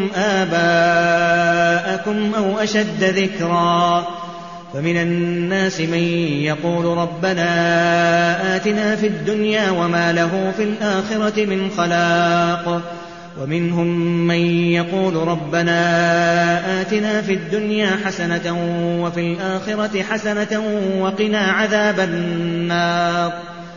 آباءكم أو أشد ذكرا. فمن الناس من يقول ربنا آتنا في الدنيا وما له في الآخرة من خلاق، ومنهم من يقول ربنا آتنا في الدنيا حسنة وفي الآخرة حسنة وقنا عذاب النار.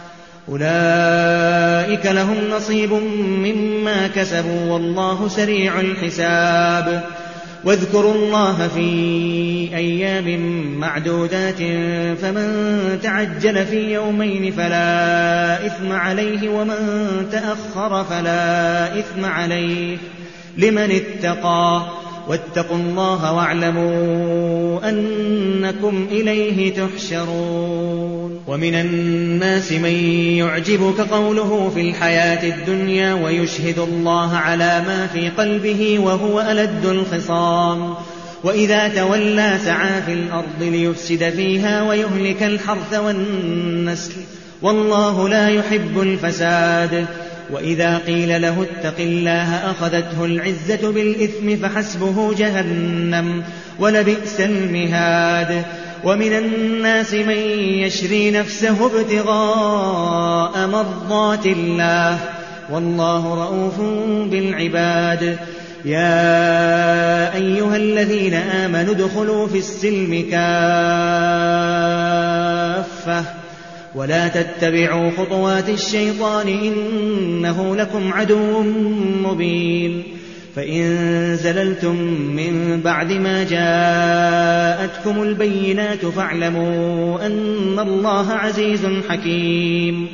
أولئك لهم نصيب مما كسبوا والله سريع الحساب. واذكروا الله في أيام معدودات، فمن تعجل في يومين فلا إثم عليه ومن تأخر فلا إثم عليه لمن اتقى. واتقوا الله واعلموا أنكم إليه تحشرون. ومن الناس من يعجبك قوله في الحياة الدنيا ويشهد الله على ما في قلبه وهو ألد الخصام، وإذا تولى سعى في الأرض ليفسد فيها ويهلك الحرث والنسل والله لا يحب الفساد. وإذا قيل له اتق الله أخذته العزة بالإثم فحسبه جهنم ولبئس المهاد. ومن الناس من يشري نفسه ابتغاء مرضات الله والله رؤوف بالعباد. يا أيها الذين آمنوا ادخلوا في السلم كافة ولا تتبعوا خطوات الشيطان إنه لكم عدو مبين. فإن زللتم من بعد ما جاءتكم البينات فاعلموا أن الله عزيز حكيم.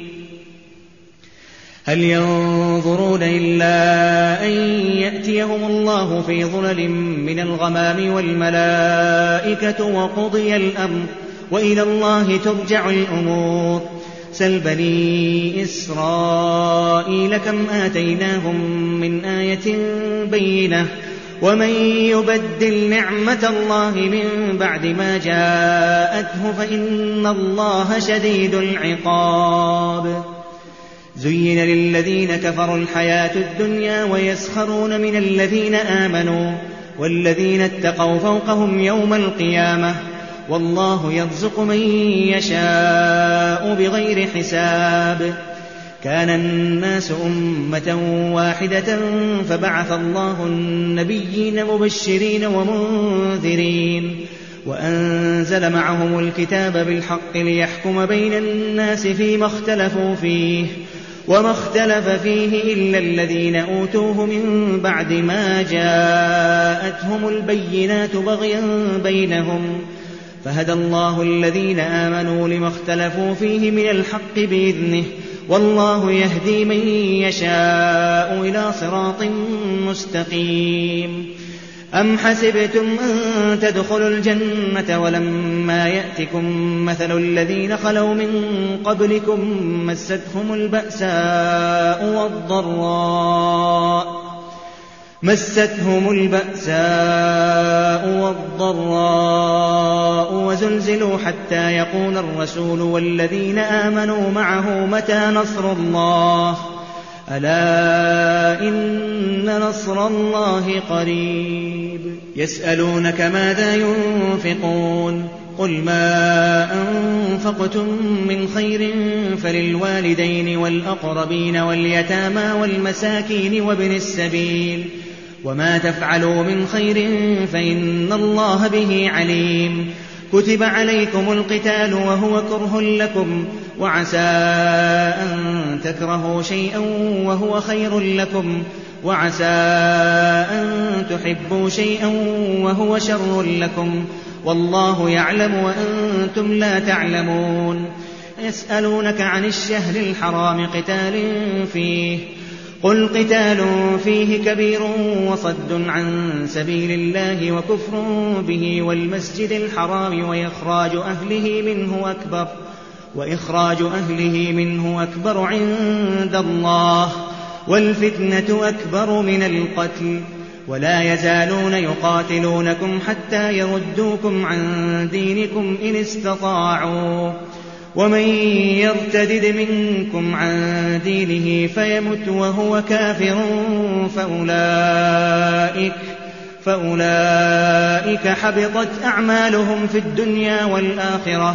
هل ينظرون إلا أن يأتيهم الله في ظلل من الغمام والملائكة وقضي الأمر وإلى الله ترجع الأمور. سل بني إسرائيل كم آتيناهم من آية بينة ومن يبدل نعمة الله من بعد ما جاءته فإن الله شديد العقاب. زين للذين كفروا الحياة الدنيا ويسخرون من الذين آمنوا والذين اتقوا فوقهم يوم القيامة والله يرزق من يشاء بغير حساب. كان الناس أمة واحدة فبعث الله النبيين مبشرين ومنذرين وأنزل معهم الكتاب بالحق ليحكم بين الناس فيما اختلفوا فيه وما اختلف فيه إلا الذين أوتوه من بعد ما جاءتهم البينات بغيا بينهم فهدى الله الذين آمنوا لما اختلفوا فيه من الحق بإذنه والله يهدي من يشاء إلى صراط مستقيم. أم حسبتم أن تدخلوا الجنة ولما يأتكم مثل الذين خلوا من قبلكم مستهم البأساء والضراء وزلزلوا حتى يقول الرسول والذين آمنوا معه متى نصر الله ألا إن نصر الله قريب. يسألونك ماذا ينفقون قل ما أنفقتم من خير فللوالدين والأقربين واليتامى والمساكين وابن السبيل وما تفعلوا من خير فإن الله به عليم. كتب عليكم القتال وهو كره لكم وعسى أن تكرهوا شيئا وهو خير لكم وعسى أن تحبوا شيئا وهو شر لكم والله يعلم وأنتم لا تعلمون. يسألونك عن الشهر الحرام قتال فيه قل قتال فيه كبير وصد عن سبيل الله وكفر به والمسجد الحرام وإخراج أهله منه أكبر عند الله والفتنة أكبر من القتل ولا يزالون يقاتلونكم حتى يردوكم عن دينكم إن استطاعوا ومن يرتدد منكم عن دينه فيمت وهو كافر فأولئك حبطت أعمالهم في الدنيا والآخرة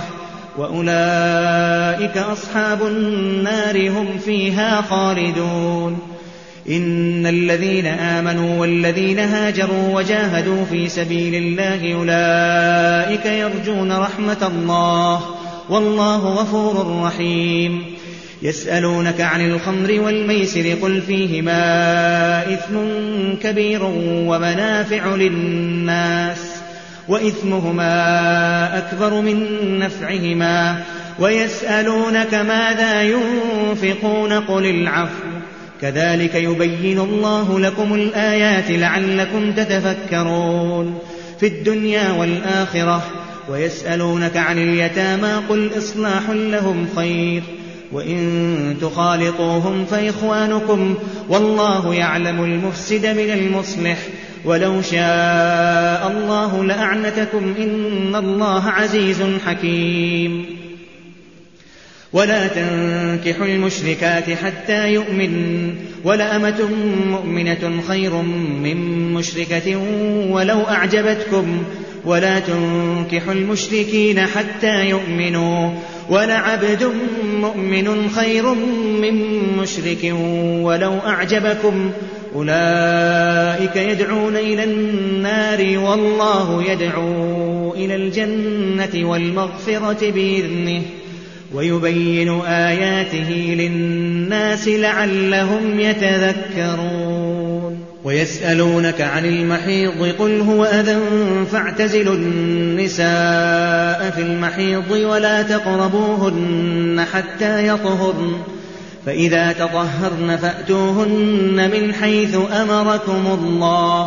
وأولئك أصحاب النار هم فيها خالدون. إن الذين آمنوا والذين هاجروا وجاهدوا في سبيل الله أولئك يرجون رحمة الله والله غفور رحيم. يسألونك عن الخمر والميسر قل فيهما إثم كبير ومنافع للناس وإثمهما أكبر من نفعهما ويسألونك ماذا ينفقون قل العفو كذلك يبين الله لكم الآيات لعلكم تتفكرون في الدنيا والآخرة. ويسألونك عن اليتامى قل إصلاح لهم خير وإن تخالطوهم فإخوانكم والله يعلم المفسد من المصلح ولو شاء الله لأعنتكم إن الله عزيز حكيم. ولا تنكحوا المشركات حتى يؤمن ولأمة مؤمنة خير من مشركة ولو أعجبتكم ولا تنكحوا المشركين حتى يؤمنوا ولعبد مؤمن خير من مشرك ولو أعجبكم أولئك يدعون إلى النار والله يدعو إلى الجنة والمغفرة بإذنه ويبين آياته للناس لعلهم يتذكرون. ويسألونك عن المحيض قل هو أذى فاعتزلوا النساء في المحيض ولا تقربوهن حتى يطهرن فإذا تطهرن فأتوهن من حيث أمركم الله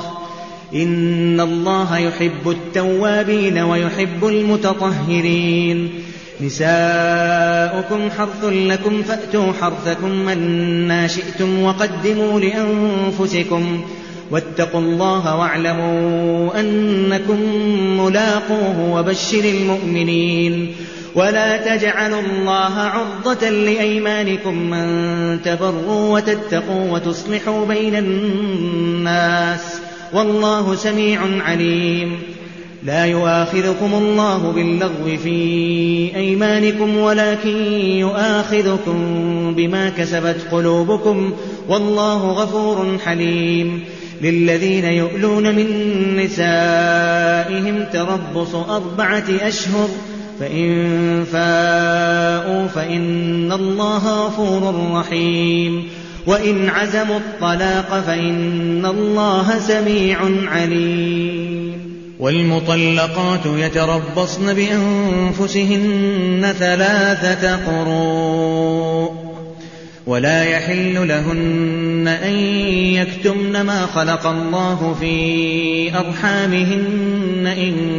إن الله يحب التوابين ويحب المتطهرين. نساؤكم حرث لكم فأتوا حرثكم أنى شئتم وقدموا لأنفسكم واتقوا الله واعلموا أنكم ملاقوه وبشر المؤمنين ولا تجعلوا الله عرضة لأيمانكم أن تبروا وتتقوا وتصلحوا بين الناس والله سميع عليم. لا يؤاخذكم الله باللغو في أيمانكم ولكن يؤاخذكم بما كسبت قلوبكم والله غفور حليم. للذين يؤلون من نسائهم تربص 4 أشهر فإن فاءوا فإن الله غفور رحيم وإن عزموا الطلاق فإن الله سميع عليم. والمطلقات يتربصن بأنفسهن 3 قروء ولا يحل لهن أن يكتمن ما خلق الله في أرحامهن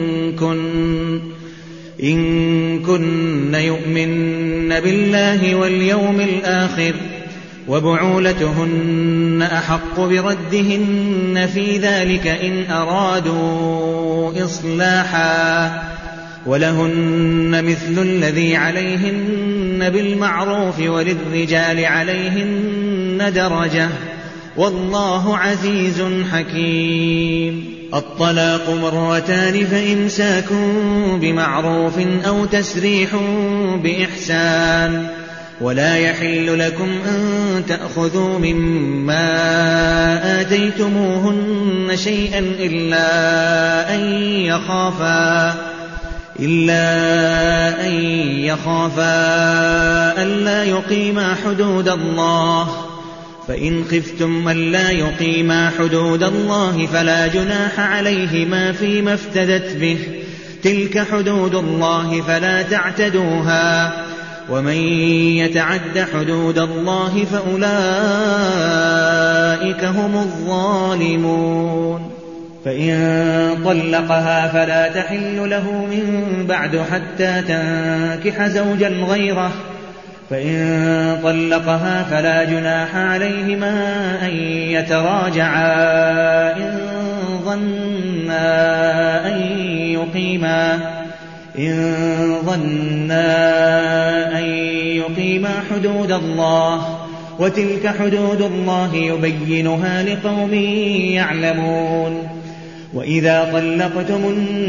إن كن يؤمن بالله واليوم الآخر وبعولتهن أحق بردهن في ذلك إن أرادوا إصلاحا ولهن مثل الذي عليهن بالمعروف وللرجال عليهن درجة والله عزيز حكيم. الطلاق 2 فإمساك بمعروف أو تسريح بإحسان ولا يحل لكم أن تأخذوا مما آتيتموهن شيئا إلا أن يخافا ألا يقيما حدود الله فإن خفتم ألا يقيما حدود الله فلا جناح عليهما فيما افتدت به تلك حدود الله فلا تعتدوها ومن يتعد حدود الله فأولئك هم الظالمون. فإن طلقها فلا تحل له من بعد حتى تنكح زوجا غيره فإن طلقها فلا جناح عليهما أن يتراجعا إن ظنا أن يقيما حدود الله وتلك حدود الله يبينها لقوم يعلمون. وإذا طلقتم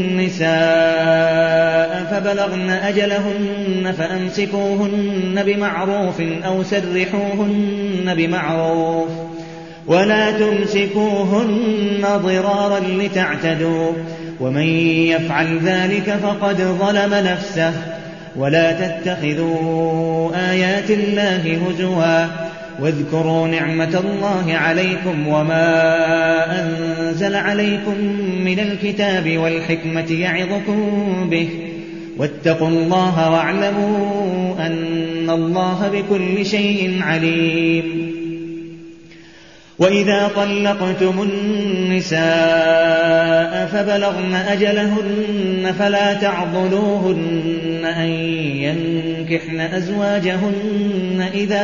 النساء فبلغن أجلهن فأمسكوهن بمعروف أو سرحوهن بمعروف ولا تمسكوهن ضرارا لتعتدوا ومن يفعل ذلك فقد ظلم نفسه. ولا تتخذوا آيات الله هزوا واذكروا نعمة الله عليكم وما أنزل عليكم من الكتاب والحكمة يعظكم به واتقوا الله واعلموا أن الله بكل شيء عليم. وإذا طلقتم النساء فبلغن أجلهن فلا تعضلوهن أن ينكحن أزواجهن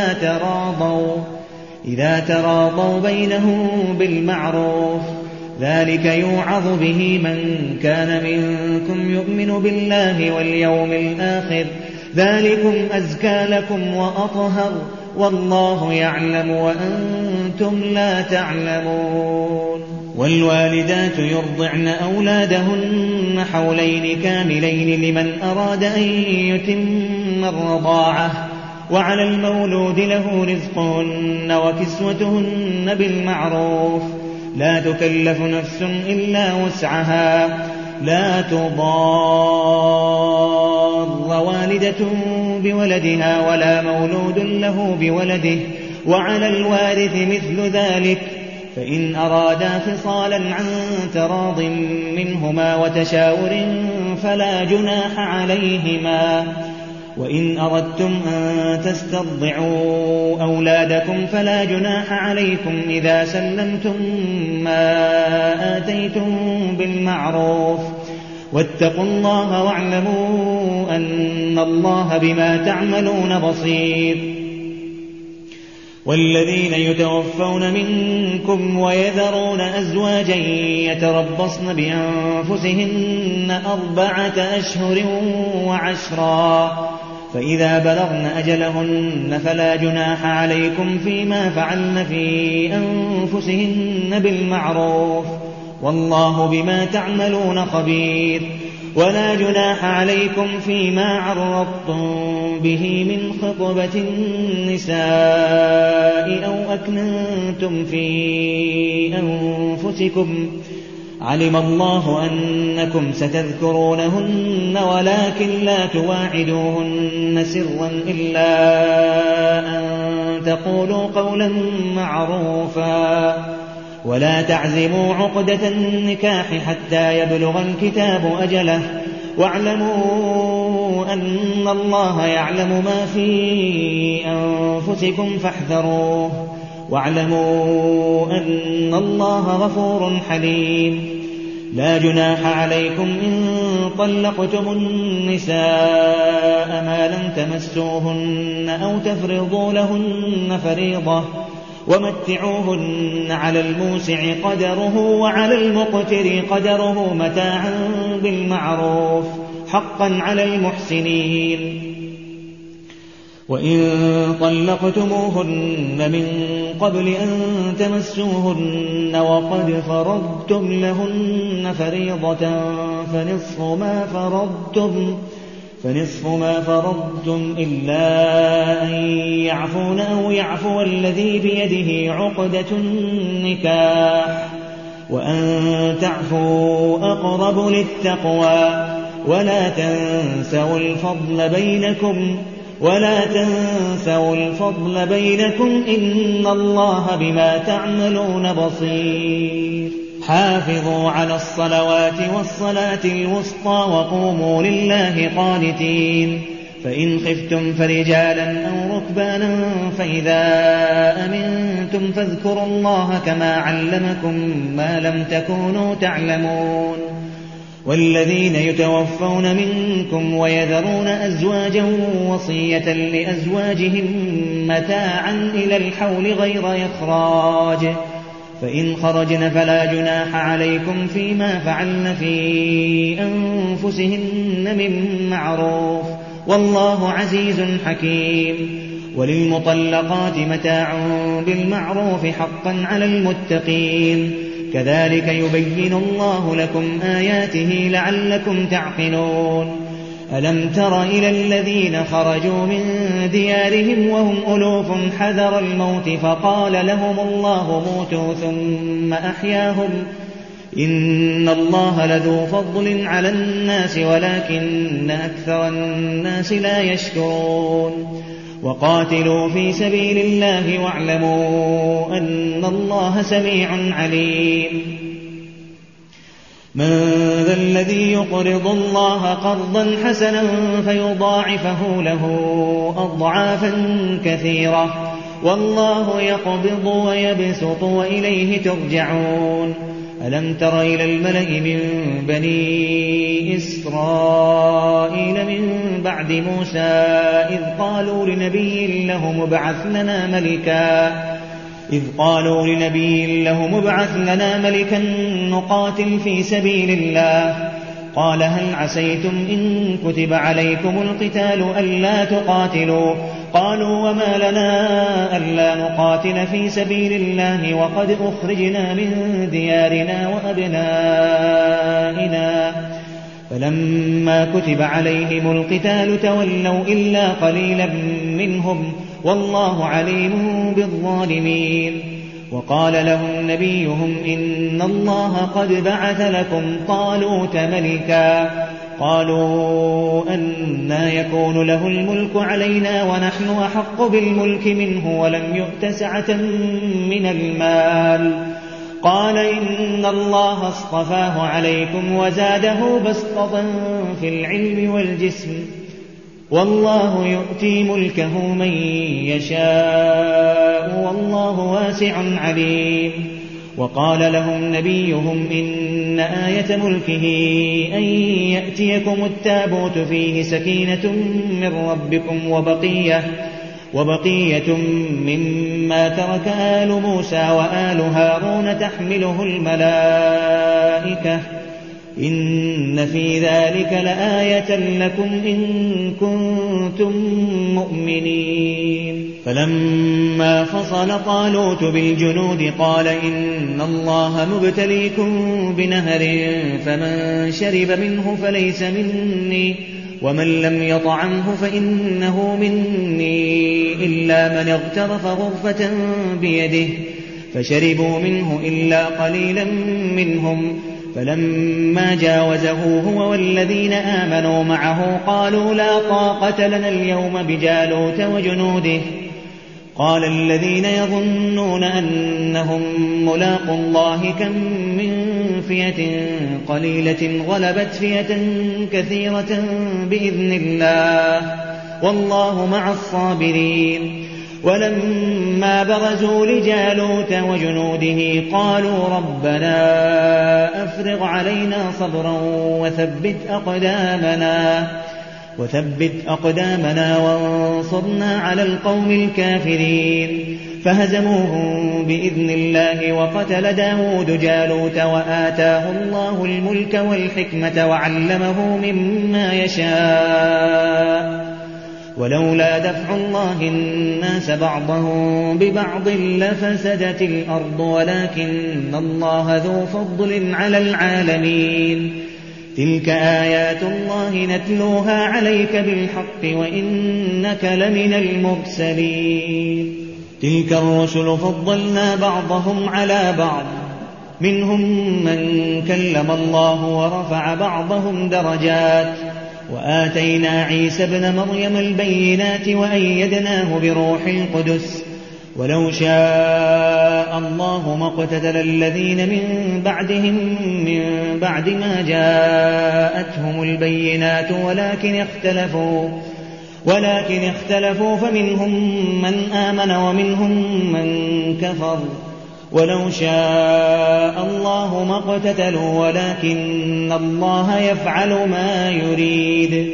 إذا تراضوا بينهم بالمعروف ذلك يوعظ به من كان منكم يؤمن بالله واليوم الآخر ذلكم أزكى لكم وأطهر والله يعلم وأنتم لا تعلمون. والوالدات يرضعن أولادهن حولين كاملين لمن أراد أن يتم الرضاعة وعلى المولود له رزقهن وكسوتهن بالمعروف لا تكلف نفس إلا وسعها لا تضار والدة بولدها ولا مولود له بولده وعلى الوارث مثل ذلك فإن أرادا فصالا عن تراض منهما وتشاور فلا جناح عليهما. وإن أردتم أن تسترضعوا أولادكم فلا جناح عليكم إذا سلمتم ما آتيتم بالمعروف واتقوا الله واعلموا أن الله بما تعملون بصير. والذين يتوفون منكم ويذرون أزواجا يتربصن بأنفسهن 4 أشهر و10، فإذا بلغن أجلهن فلا جناح عليكم فيما فعلن في أنفسهن بالمعروف، والله بما تعملون خبير. ولا جناح عليكم فيما عرضتم به من خطبة النساء أو أكننتم في أنفسكم، علم الله أنكم ستذكرونهن ولكن لا تواعدوهن سرا إلا أن تقولوا قولا معروفا، ولا تعزموا عقدة النكاح حتى يبلغ الكتاب أجله، واعلموا أن الله يعلم ما في أنفسكم فاحذروه، واعلموا أن الله غفور حليم. لا جناح عليكم إن طلقتم النساء ما لم تمسوهن أو تفرضوا لهن فريضة، ومتعوهن على الموسع قدره وعلى المقتر قدره متاعا بالمعروف حقا على المحسنين. وإن طلقتموهن من قبل أن تمسوهن وقد فرضتم لهن فريضة فنصف ما فرضتم إلا أن يعفون أو يعفو الذي بيده عقدة النكاح، وأن تعفوا أقرب للتقوى. ولا تنسوا الفضل بينكم إن الله بما تعملون بصير. حافظوا على الصلوات والصلاة الوسطى وقوموا لله قانتين. فإن خفتم فرجالا أو ركبانا فإذا أمنتم فاذكروا الله كما علمكم ما لم تكونوا تعلمون. والذين يتوفون منكم ويذرون أزواجا وصية لأزواجهم متاعا إلى الحول غير إخراج، فإن خرجن فلا جناح عليكم فيما فعلن في أنفسهن من معروف، والله عزيز حكيم. وللمطلقات متاع بالمعروف حقا على المتقين، كذلك يبين الله لكم آياته لعلكم تعقلون. ألم تر إلى الذين خرجوا من ديارهم وهم ألوف حذر الموت فقال لهم الله موتوا ثم أحياهم، إن الله لذو فضل على الناس ولكن أكثر الناس لا يشكرون. وقاتلوا في سبيل الله واعلموا أن الله سميع عليم. من ذا الذي يقرض الله قرضا حسنا فيضاعفه له أضعافا كثيرة، والله يقبض ويبسط وإليه ترجعون. ألم تر إلى الملأ من بني إسرائيل من بعد موسى إذ قالوا لنبي له ابعث لنا ملكا نقاتل في سبيل الله، قال هل عسيتم إن كتب عليكم القتال ألا تقاتلوا؟ قالوا وما لنا ألا نقاتل في سبيل الله وقد أخرجنا من ديارنا وأبنائنا، فلما كتب عليهم القتال تولوا إلا قليلا منهم، والله عليم بالظالمين. وقال لهم نبيهم إن الله قد بعث لكم طالوت ملكا، قالوا أنى يكون له الملك علينا ونحن أحق بالملك منه ولم يؤت سعة من المال، قال إن الله اصطفاه عليكم وزاده بسطة في العلم والجسم، والله يؤتي ملكه من يشاء والله واسع عليم. وقال لهم نبيهم إن آية ملكه أن يأتيكم التابوت فيه سكينة من ربكم وبقية مما ترك آل موسى وآل هارون تحمله الملائكة إن في ذلك لآية لكم إن كنتم مؤمنين. فلما فصل طالوت بالجنود قال إن الله مبتليكم بنهر فمن شرب منه فليس مني ومن لم يطعمه فإنه مني إلا من اغترف غرفة بيده فشربوا منه إلا قليلا منهم. فلما جاوزه هو والذين آمنوا معه قالوا لا طاقة لنا اليوم بجالوت وجنوده. قال الذين يظنون أنهم ملاقوا الله كم من فئة قليلة غلبت فئة كثيرة بإذن الله والله مع الصابرين. ولما برزوا لجالوت وجنوده قالوا ربنا أفرغ علينا صبرا وثبت أقدامنا وانصرنا على القوم الكافرين. فهزموهم بإذن الله وقتل داود جالوت وآتاه الله الملك والحكمة وعلمه مما يشاء ولولا دفع الله الناس بعضهم ببعض لفسدت الأرض ولكن الله ذو فضل على العالمين. تلك آيات الله نتلوها عليك بالحق وإنك لمن المرسلين. تلك الرسل فضلنا بعضهم على بعض منهم من كلم الله ورفع بعضهم درجات وآتينا عيسى ابن مريم البينات وأيدناه بروح القدس ولو شاء الله ما اقتتل الذين من بعدهم من بعد ما جاءتهم البينات ولكن اختلفوا فمنهم من آمن ومنهم من كفر ولو شاء الله ما اقتتلوا ولكن الله يفعل ما يريد.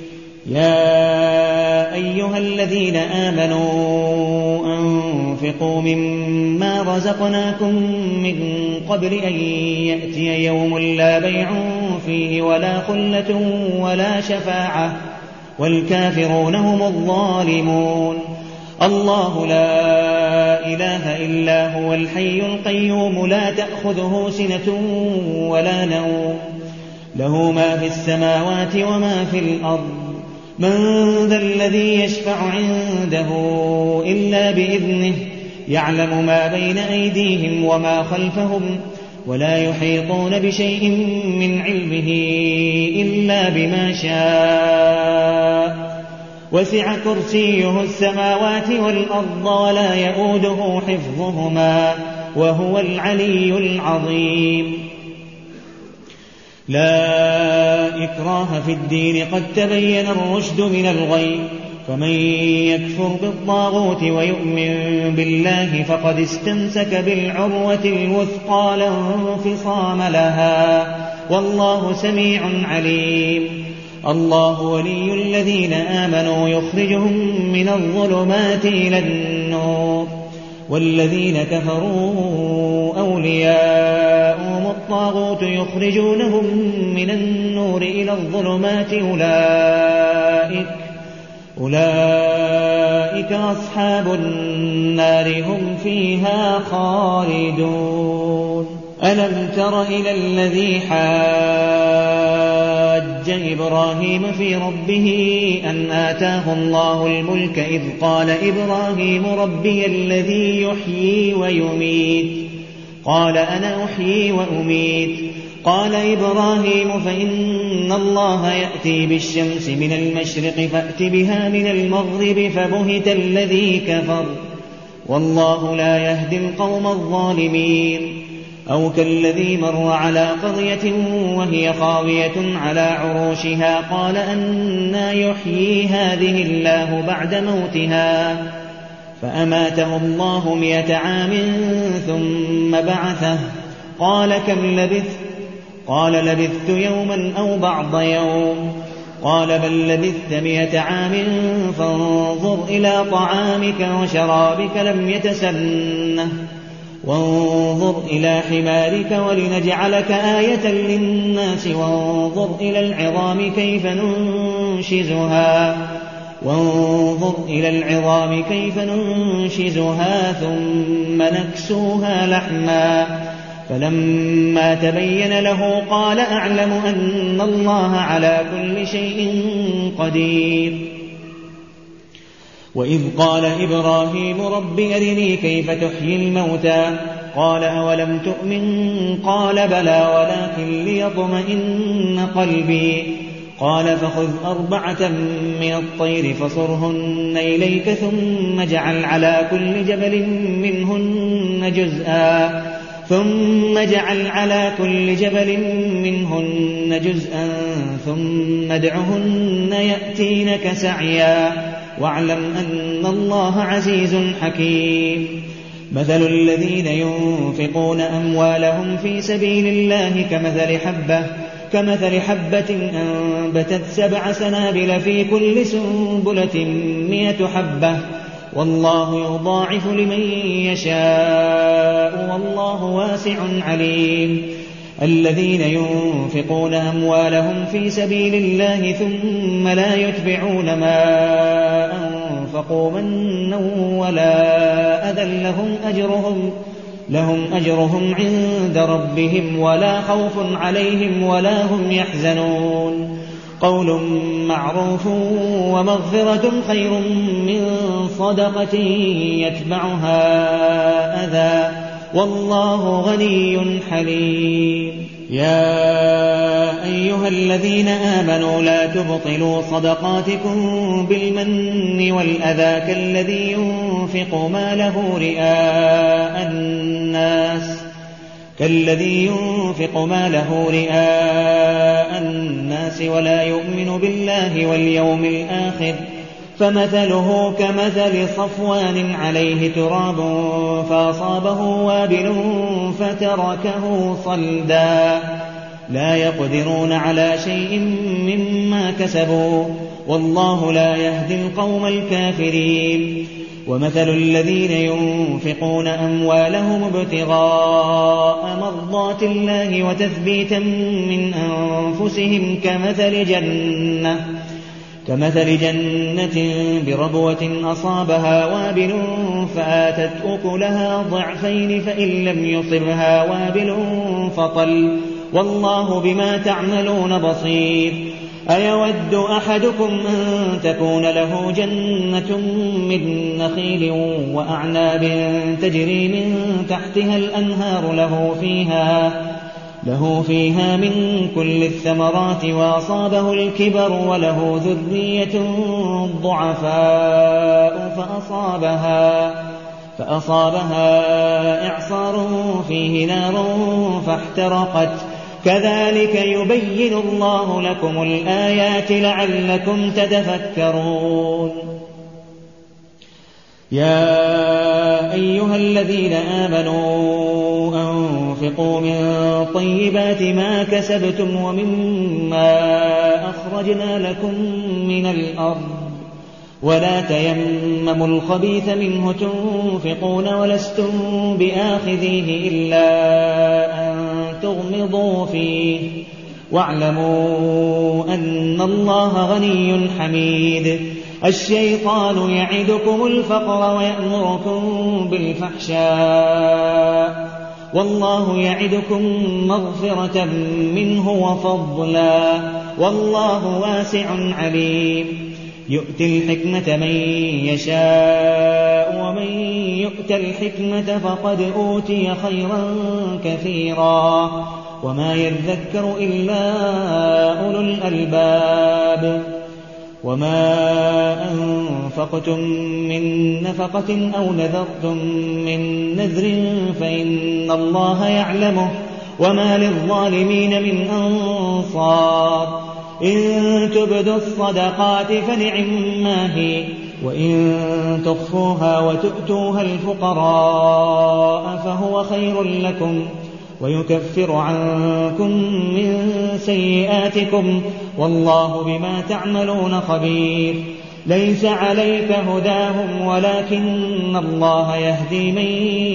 يا أيها الذين آمنوا أنفقوا مما رزقناكم من قبل أن يأتي يوم لا بيع فيه ولا خلة ولا شفاعة والكافرون هم الظالمون. الله لا إله إلا هو الحي القيوم لا تأخذه سنة ولا نوم له ما في السماوات وما في الأرض من ذا الذي يشفع عنده إلا بإذنه يعلم ما بين أيديهم وما خلفهم ولا يحيطون بشيء من علمه إلا بما شاء وسع كرسيه السماوات والأرض ولا يؤوده حفظهما وهو العلي العظيم. لا إكراه في الدين قد تبين الرشد من الغي فمن يكفر بالطاغوت ويؤمن بالله فقد استمسك بالعروة الوثقى لا انفصام لها والله سميع عليم. الله ولي الذين آمنوا يخرجهم من الظلمات إلى النور والذين كفروا أولياؤهم الطاغوت يخرجونهم من النور إلى الظلمات أولئك أصحاب النار هم فيها خالدون. ألم تر إلى الذي حاج إبراهيم في ربه أن آتاه الله الملك إذ قال إبراهيم ربي الذي يحيي ويميت قال أنا أحيي وأميت قال إبراهيم فإن الله يأتي بالشمس من المشرق فأت بها من المغرب فبهت الذي كفر والله لا يهدي القوم الظالمين. أو كالذي مر على قرية وهي خاوية على عروشها قال أنى يحيي هذه الله بعد موتها فأماته الله 100 عام ثم بعثه قال كم لبثت؟ قال لبثت يوما أو بعض يوم. قال بل لبثت 100 عام فانظر إلى طعامك وشرابك لم يتسنه وانظر إلى حمارك ولنجعلك آية للناس وانظر إلى العظام كيف ننشزها ثم نكسوها لحما. فلما تبين له قال أعلم أن الله على كل شيء قدير. وإذ قال إبراهيم رب أرني كيف تحيي الموتى قال أولم تؤمن قال بلى ولكن ليطمئن قلبي قال فخذ 4 من الطير فصرهن إليك ثم اجعل على كل جبل منهن جزءا ثم ادعهن يأتينك سعيا واعلم أن الله عزيز حكيم. مثل الذين ينفقون أموالهم في سبيل الله كمثل حبة أنبتت 7 سنابل في كل سنبلة 100 حبة والله يضاعف لمن يشاء والله واسع عليم. الذين ينفقون أموالهم في سبيل الله ثم لا يتبعون ما أنفقوا منا ولا أذى لهم أجرهم عند ربهم ولا خوف عليهم ولا هم يحزنون. قول معروف ومغفرة خير من صدقة يتبعها أذى والله غني حليم. يا أيها الذين آمنوا لا تبطلوا صدقاتكم بالمن والأذى كالذي ينفق ماله رئاء الناس ولا يؤمن بالله واليوم الآخر فمثله كمثل صفوان عليه تراب فأصابه وابل فتركه صلدا لا يقدرون على شيء مما كسبوا والله لا يهدي القوم الكافرين. ومثل الذين ينفقون أموالهم ابتغاء مرضات الله وتثبيتا من أنفسهم كمثل جنة بربوة أصابها وابل فآتت أكلها ضعفين فإن لم يصبها وابل فطل والله بما تعملون بصير. أيود أحدكم أن تكون له جنة من نخيل وأعناب تجري من تحتها الأنهار له فيها من كل الثمرات وأصابه الكبر وله ذرية ضعفاء فأصابها إعصار فيه نار فاحترقت كذلك يبين الله لكم الآيات لعلكم تتفكرون. يا أيها الذين آمنوا أنفقوا من طيبات ما كسبتم ومما أخرجنا لكم من الأرض ولا تيمموا الخبيث منه تنفقون ولستم بآخذيه إلا أن تغمضوا فيه واعلموا أن الله غني حميد. الشيطان يعدكم الفقر ويأمركم بالفحشاء والله يعدكم مغفرة منه وفضلا والله واسع عليم. يؤتي الحكمة من يشاء ومن يؤت الحكمة فقد أوتي خيرا كثيرا وما يذكر إلا أولو الألباب. وما أنفقتم من نفقة أو نذرتم من نذر فإن الله يعلمه وما للظالمين من أنصار. إن تبدوا الصدقات فنعما هي وإن تخفوها وتؤتوها الفقراء فهو خير لكم ويكفر عنكم من سيئاتكم والله بما تعملون خبير. ليس عليك هداهم ولكن الله يهدي من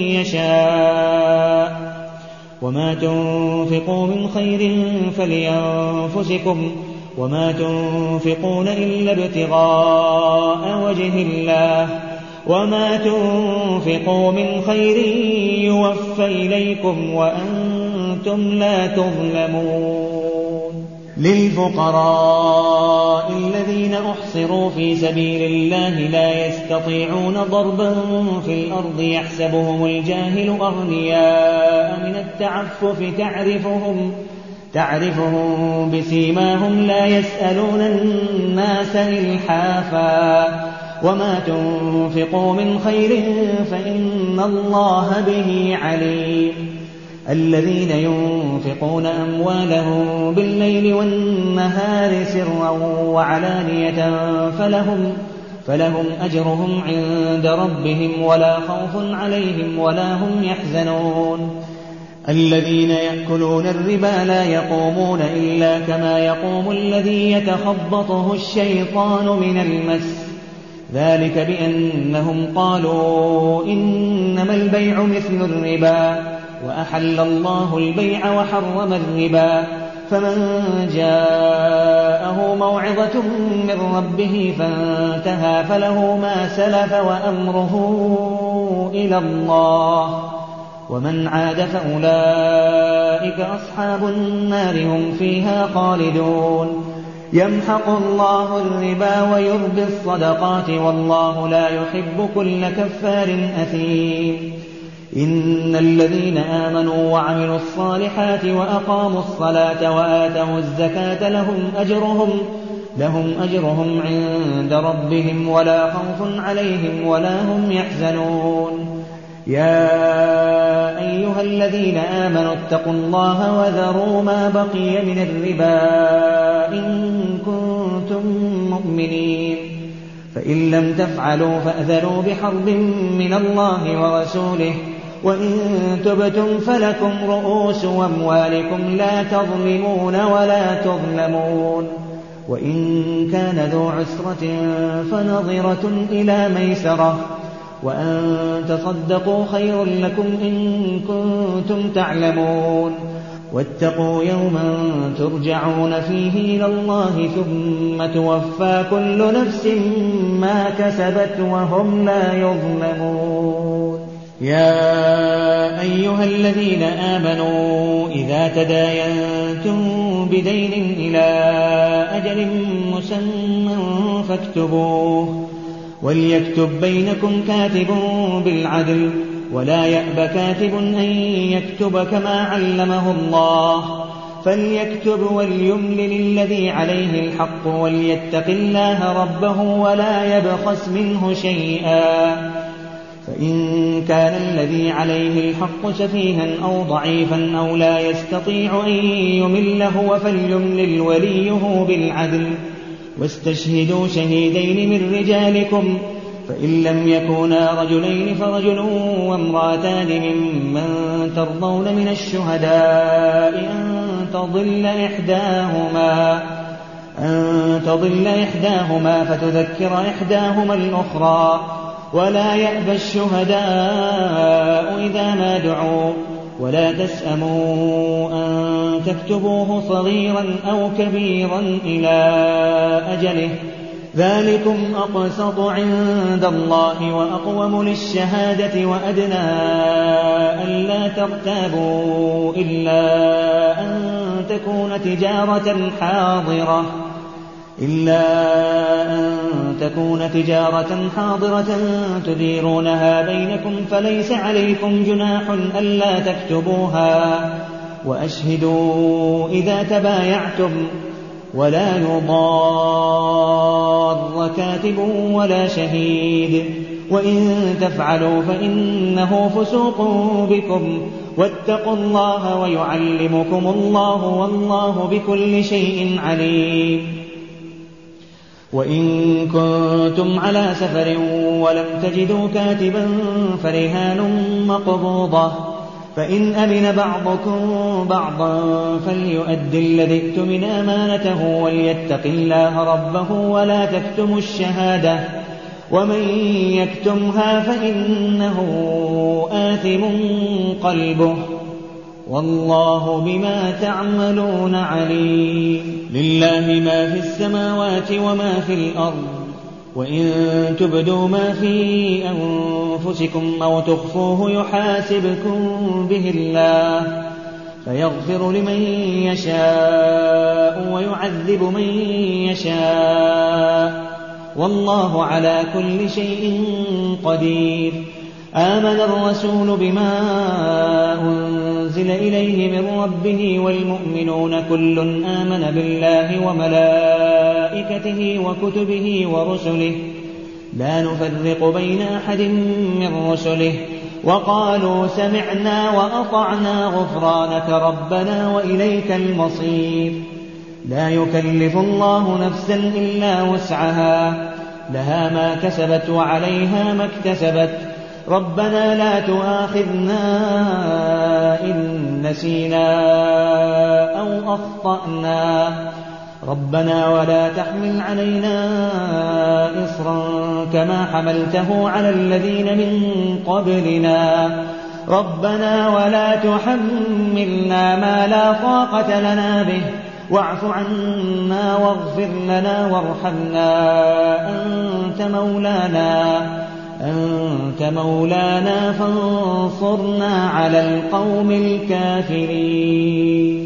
يشاء وما تنفقوا من خير فلينفسكم وما تنفقون إلا ابتغاء وجه الله وما تنفقوا من خير يوفى إليكم وأنتم لا تظلمون. للفقراء الذين أحصروا في سبيل الله لا يستطيعون ضربا في الأرض يحسبهم الجاهل أغنياء من التعفف تعرفهم بسيماهم لا يسألون الناس إلحافا وما تنفقوا من خير فإن الله به عليم. الذين ينفقون أموالهم بالليل والنهار سرا وعلانية فلهم أجرهم عند ربهم ولا خوف عليهم ولا هم يحزنون. الذين يأكلون الربا لا يقومون إلا كما يقوم الذي يتخبطه الشيطان من المس ذلك بأنهم قالوا إنما البيع مثل الربا وأحل الله البيع وحرم الربا فمن جاءه موعظة من ربه فانتهى فله ما سلف وأمره إلى الله ومن عاد فأولئك أصحاب النار هم فيها خالدون. يمحق الله الربا ويربي الصدقات والله لا يحب كل كفار أثيم. إن الذين آمنوا وعملوا الصالحات وأقاموا الصلاة وآتوا الزكاة لهم أجرهم عند ربهم ولا خوف عليهم ولا هم يحزنون. يا أيها الذين آمنوا اتقوا الله وذروا ما بقي من الربا إن كنتم مؤمنين فإن لم تفعلوا فأذنوا بحرب من الله ورسوله وإن تبتم فلكم رؤوس أموالكم لا تظلمون ولا تظلمون. وإن كان ذو عسرة فنظرة إلى ميسرة وأن تصدقوا خير لكم إن كنتم تعلمون. واتقوا يوما ترجعون فيه إلى الله ثم توفى كل نفس ما كسبت وهم لا يظلمون. يا أيها الذين آمنوا إذا تداينتم بدين إلى أجل مسمى فاكتبوه وليكتب بينكم كاتب بالعدل ولا يأب كاتب أن يكتب كما علمه الله فليكتب وليملل الذي عليه الحق وليتق الله ربه ولا يبخس منه شيئا فإن كان الذي عليه الحق سفيها أو ضعيفا أو لا يستطيع أن يمل هو فليملل وليه بالعدل واستشهدوا شهيدين من رجالكم فإن لم يكونا رجلين فرجل وامرأتان ممن ترضون من الشهداء أن تضل إحداهما فتذكر إحداهما الأخرى ولا يأبى الشهداء إذا ما دعوا ولا تسأموا أن تكتبوه صغيرا أو كبيرا إلى أجله ذلكم أقسط عند الله وأقوم للشهادة وأدنى ألا ترتابوا إلا أن تكون تجارة حاضرة تديرونها بينكم فليس عليكم جناح ألا تكتبوها وأشهدوا إذا تبايعتم ولا يضار كاتب ولا شهيد وإن تفعلوا فإنه فسوق بكم واتقوا الله ويعلمكم الله والله بكل شيء عليم. وإن كنتم على سفر ولم تجدوا كاتبا فرهان مقبوضة، فإن أمن بعضكم بعضا فليؤد الذي ائتمن أمانته وليتق الله ربه ولا تكتموا الشهادة، ومن يكتمها فإنه آثم قلبه، والله بما تعملون عليم. لله ما في السماوات وما في الأرض، وإن تبدوا ما في أنفسكم أو تخفوه يحاسبكم به الله، فيغفر لمن يشاء ويعذب من يشاء، والله على كل شيء قدير. آمن الرسول بما أنزل إليه من ربه والمؤمنون كل آمن بالله وملائكته وكتبه ورسله لا نفرق بين أحد من رسله، وقالوا سمعنا وأطعنا غفرانك ربنا وإليك المصير. لا يكلف الله نفسا إلا وسعها، لها ما كسبت وعليها ما اكتسبت، ربنا لا تؤاخذنا إن نسينا أو أخطأنا، ربنا ولا تحمل علينا إصرا كما حملته على الذين من قبلنا، ربنا ولا تحملنا ما لا طاقة لنا به، واعف عنا واغفر لنا وارحمنا أنت مولانا فانصرنا على القوم الكافرين.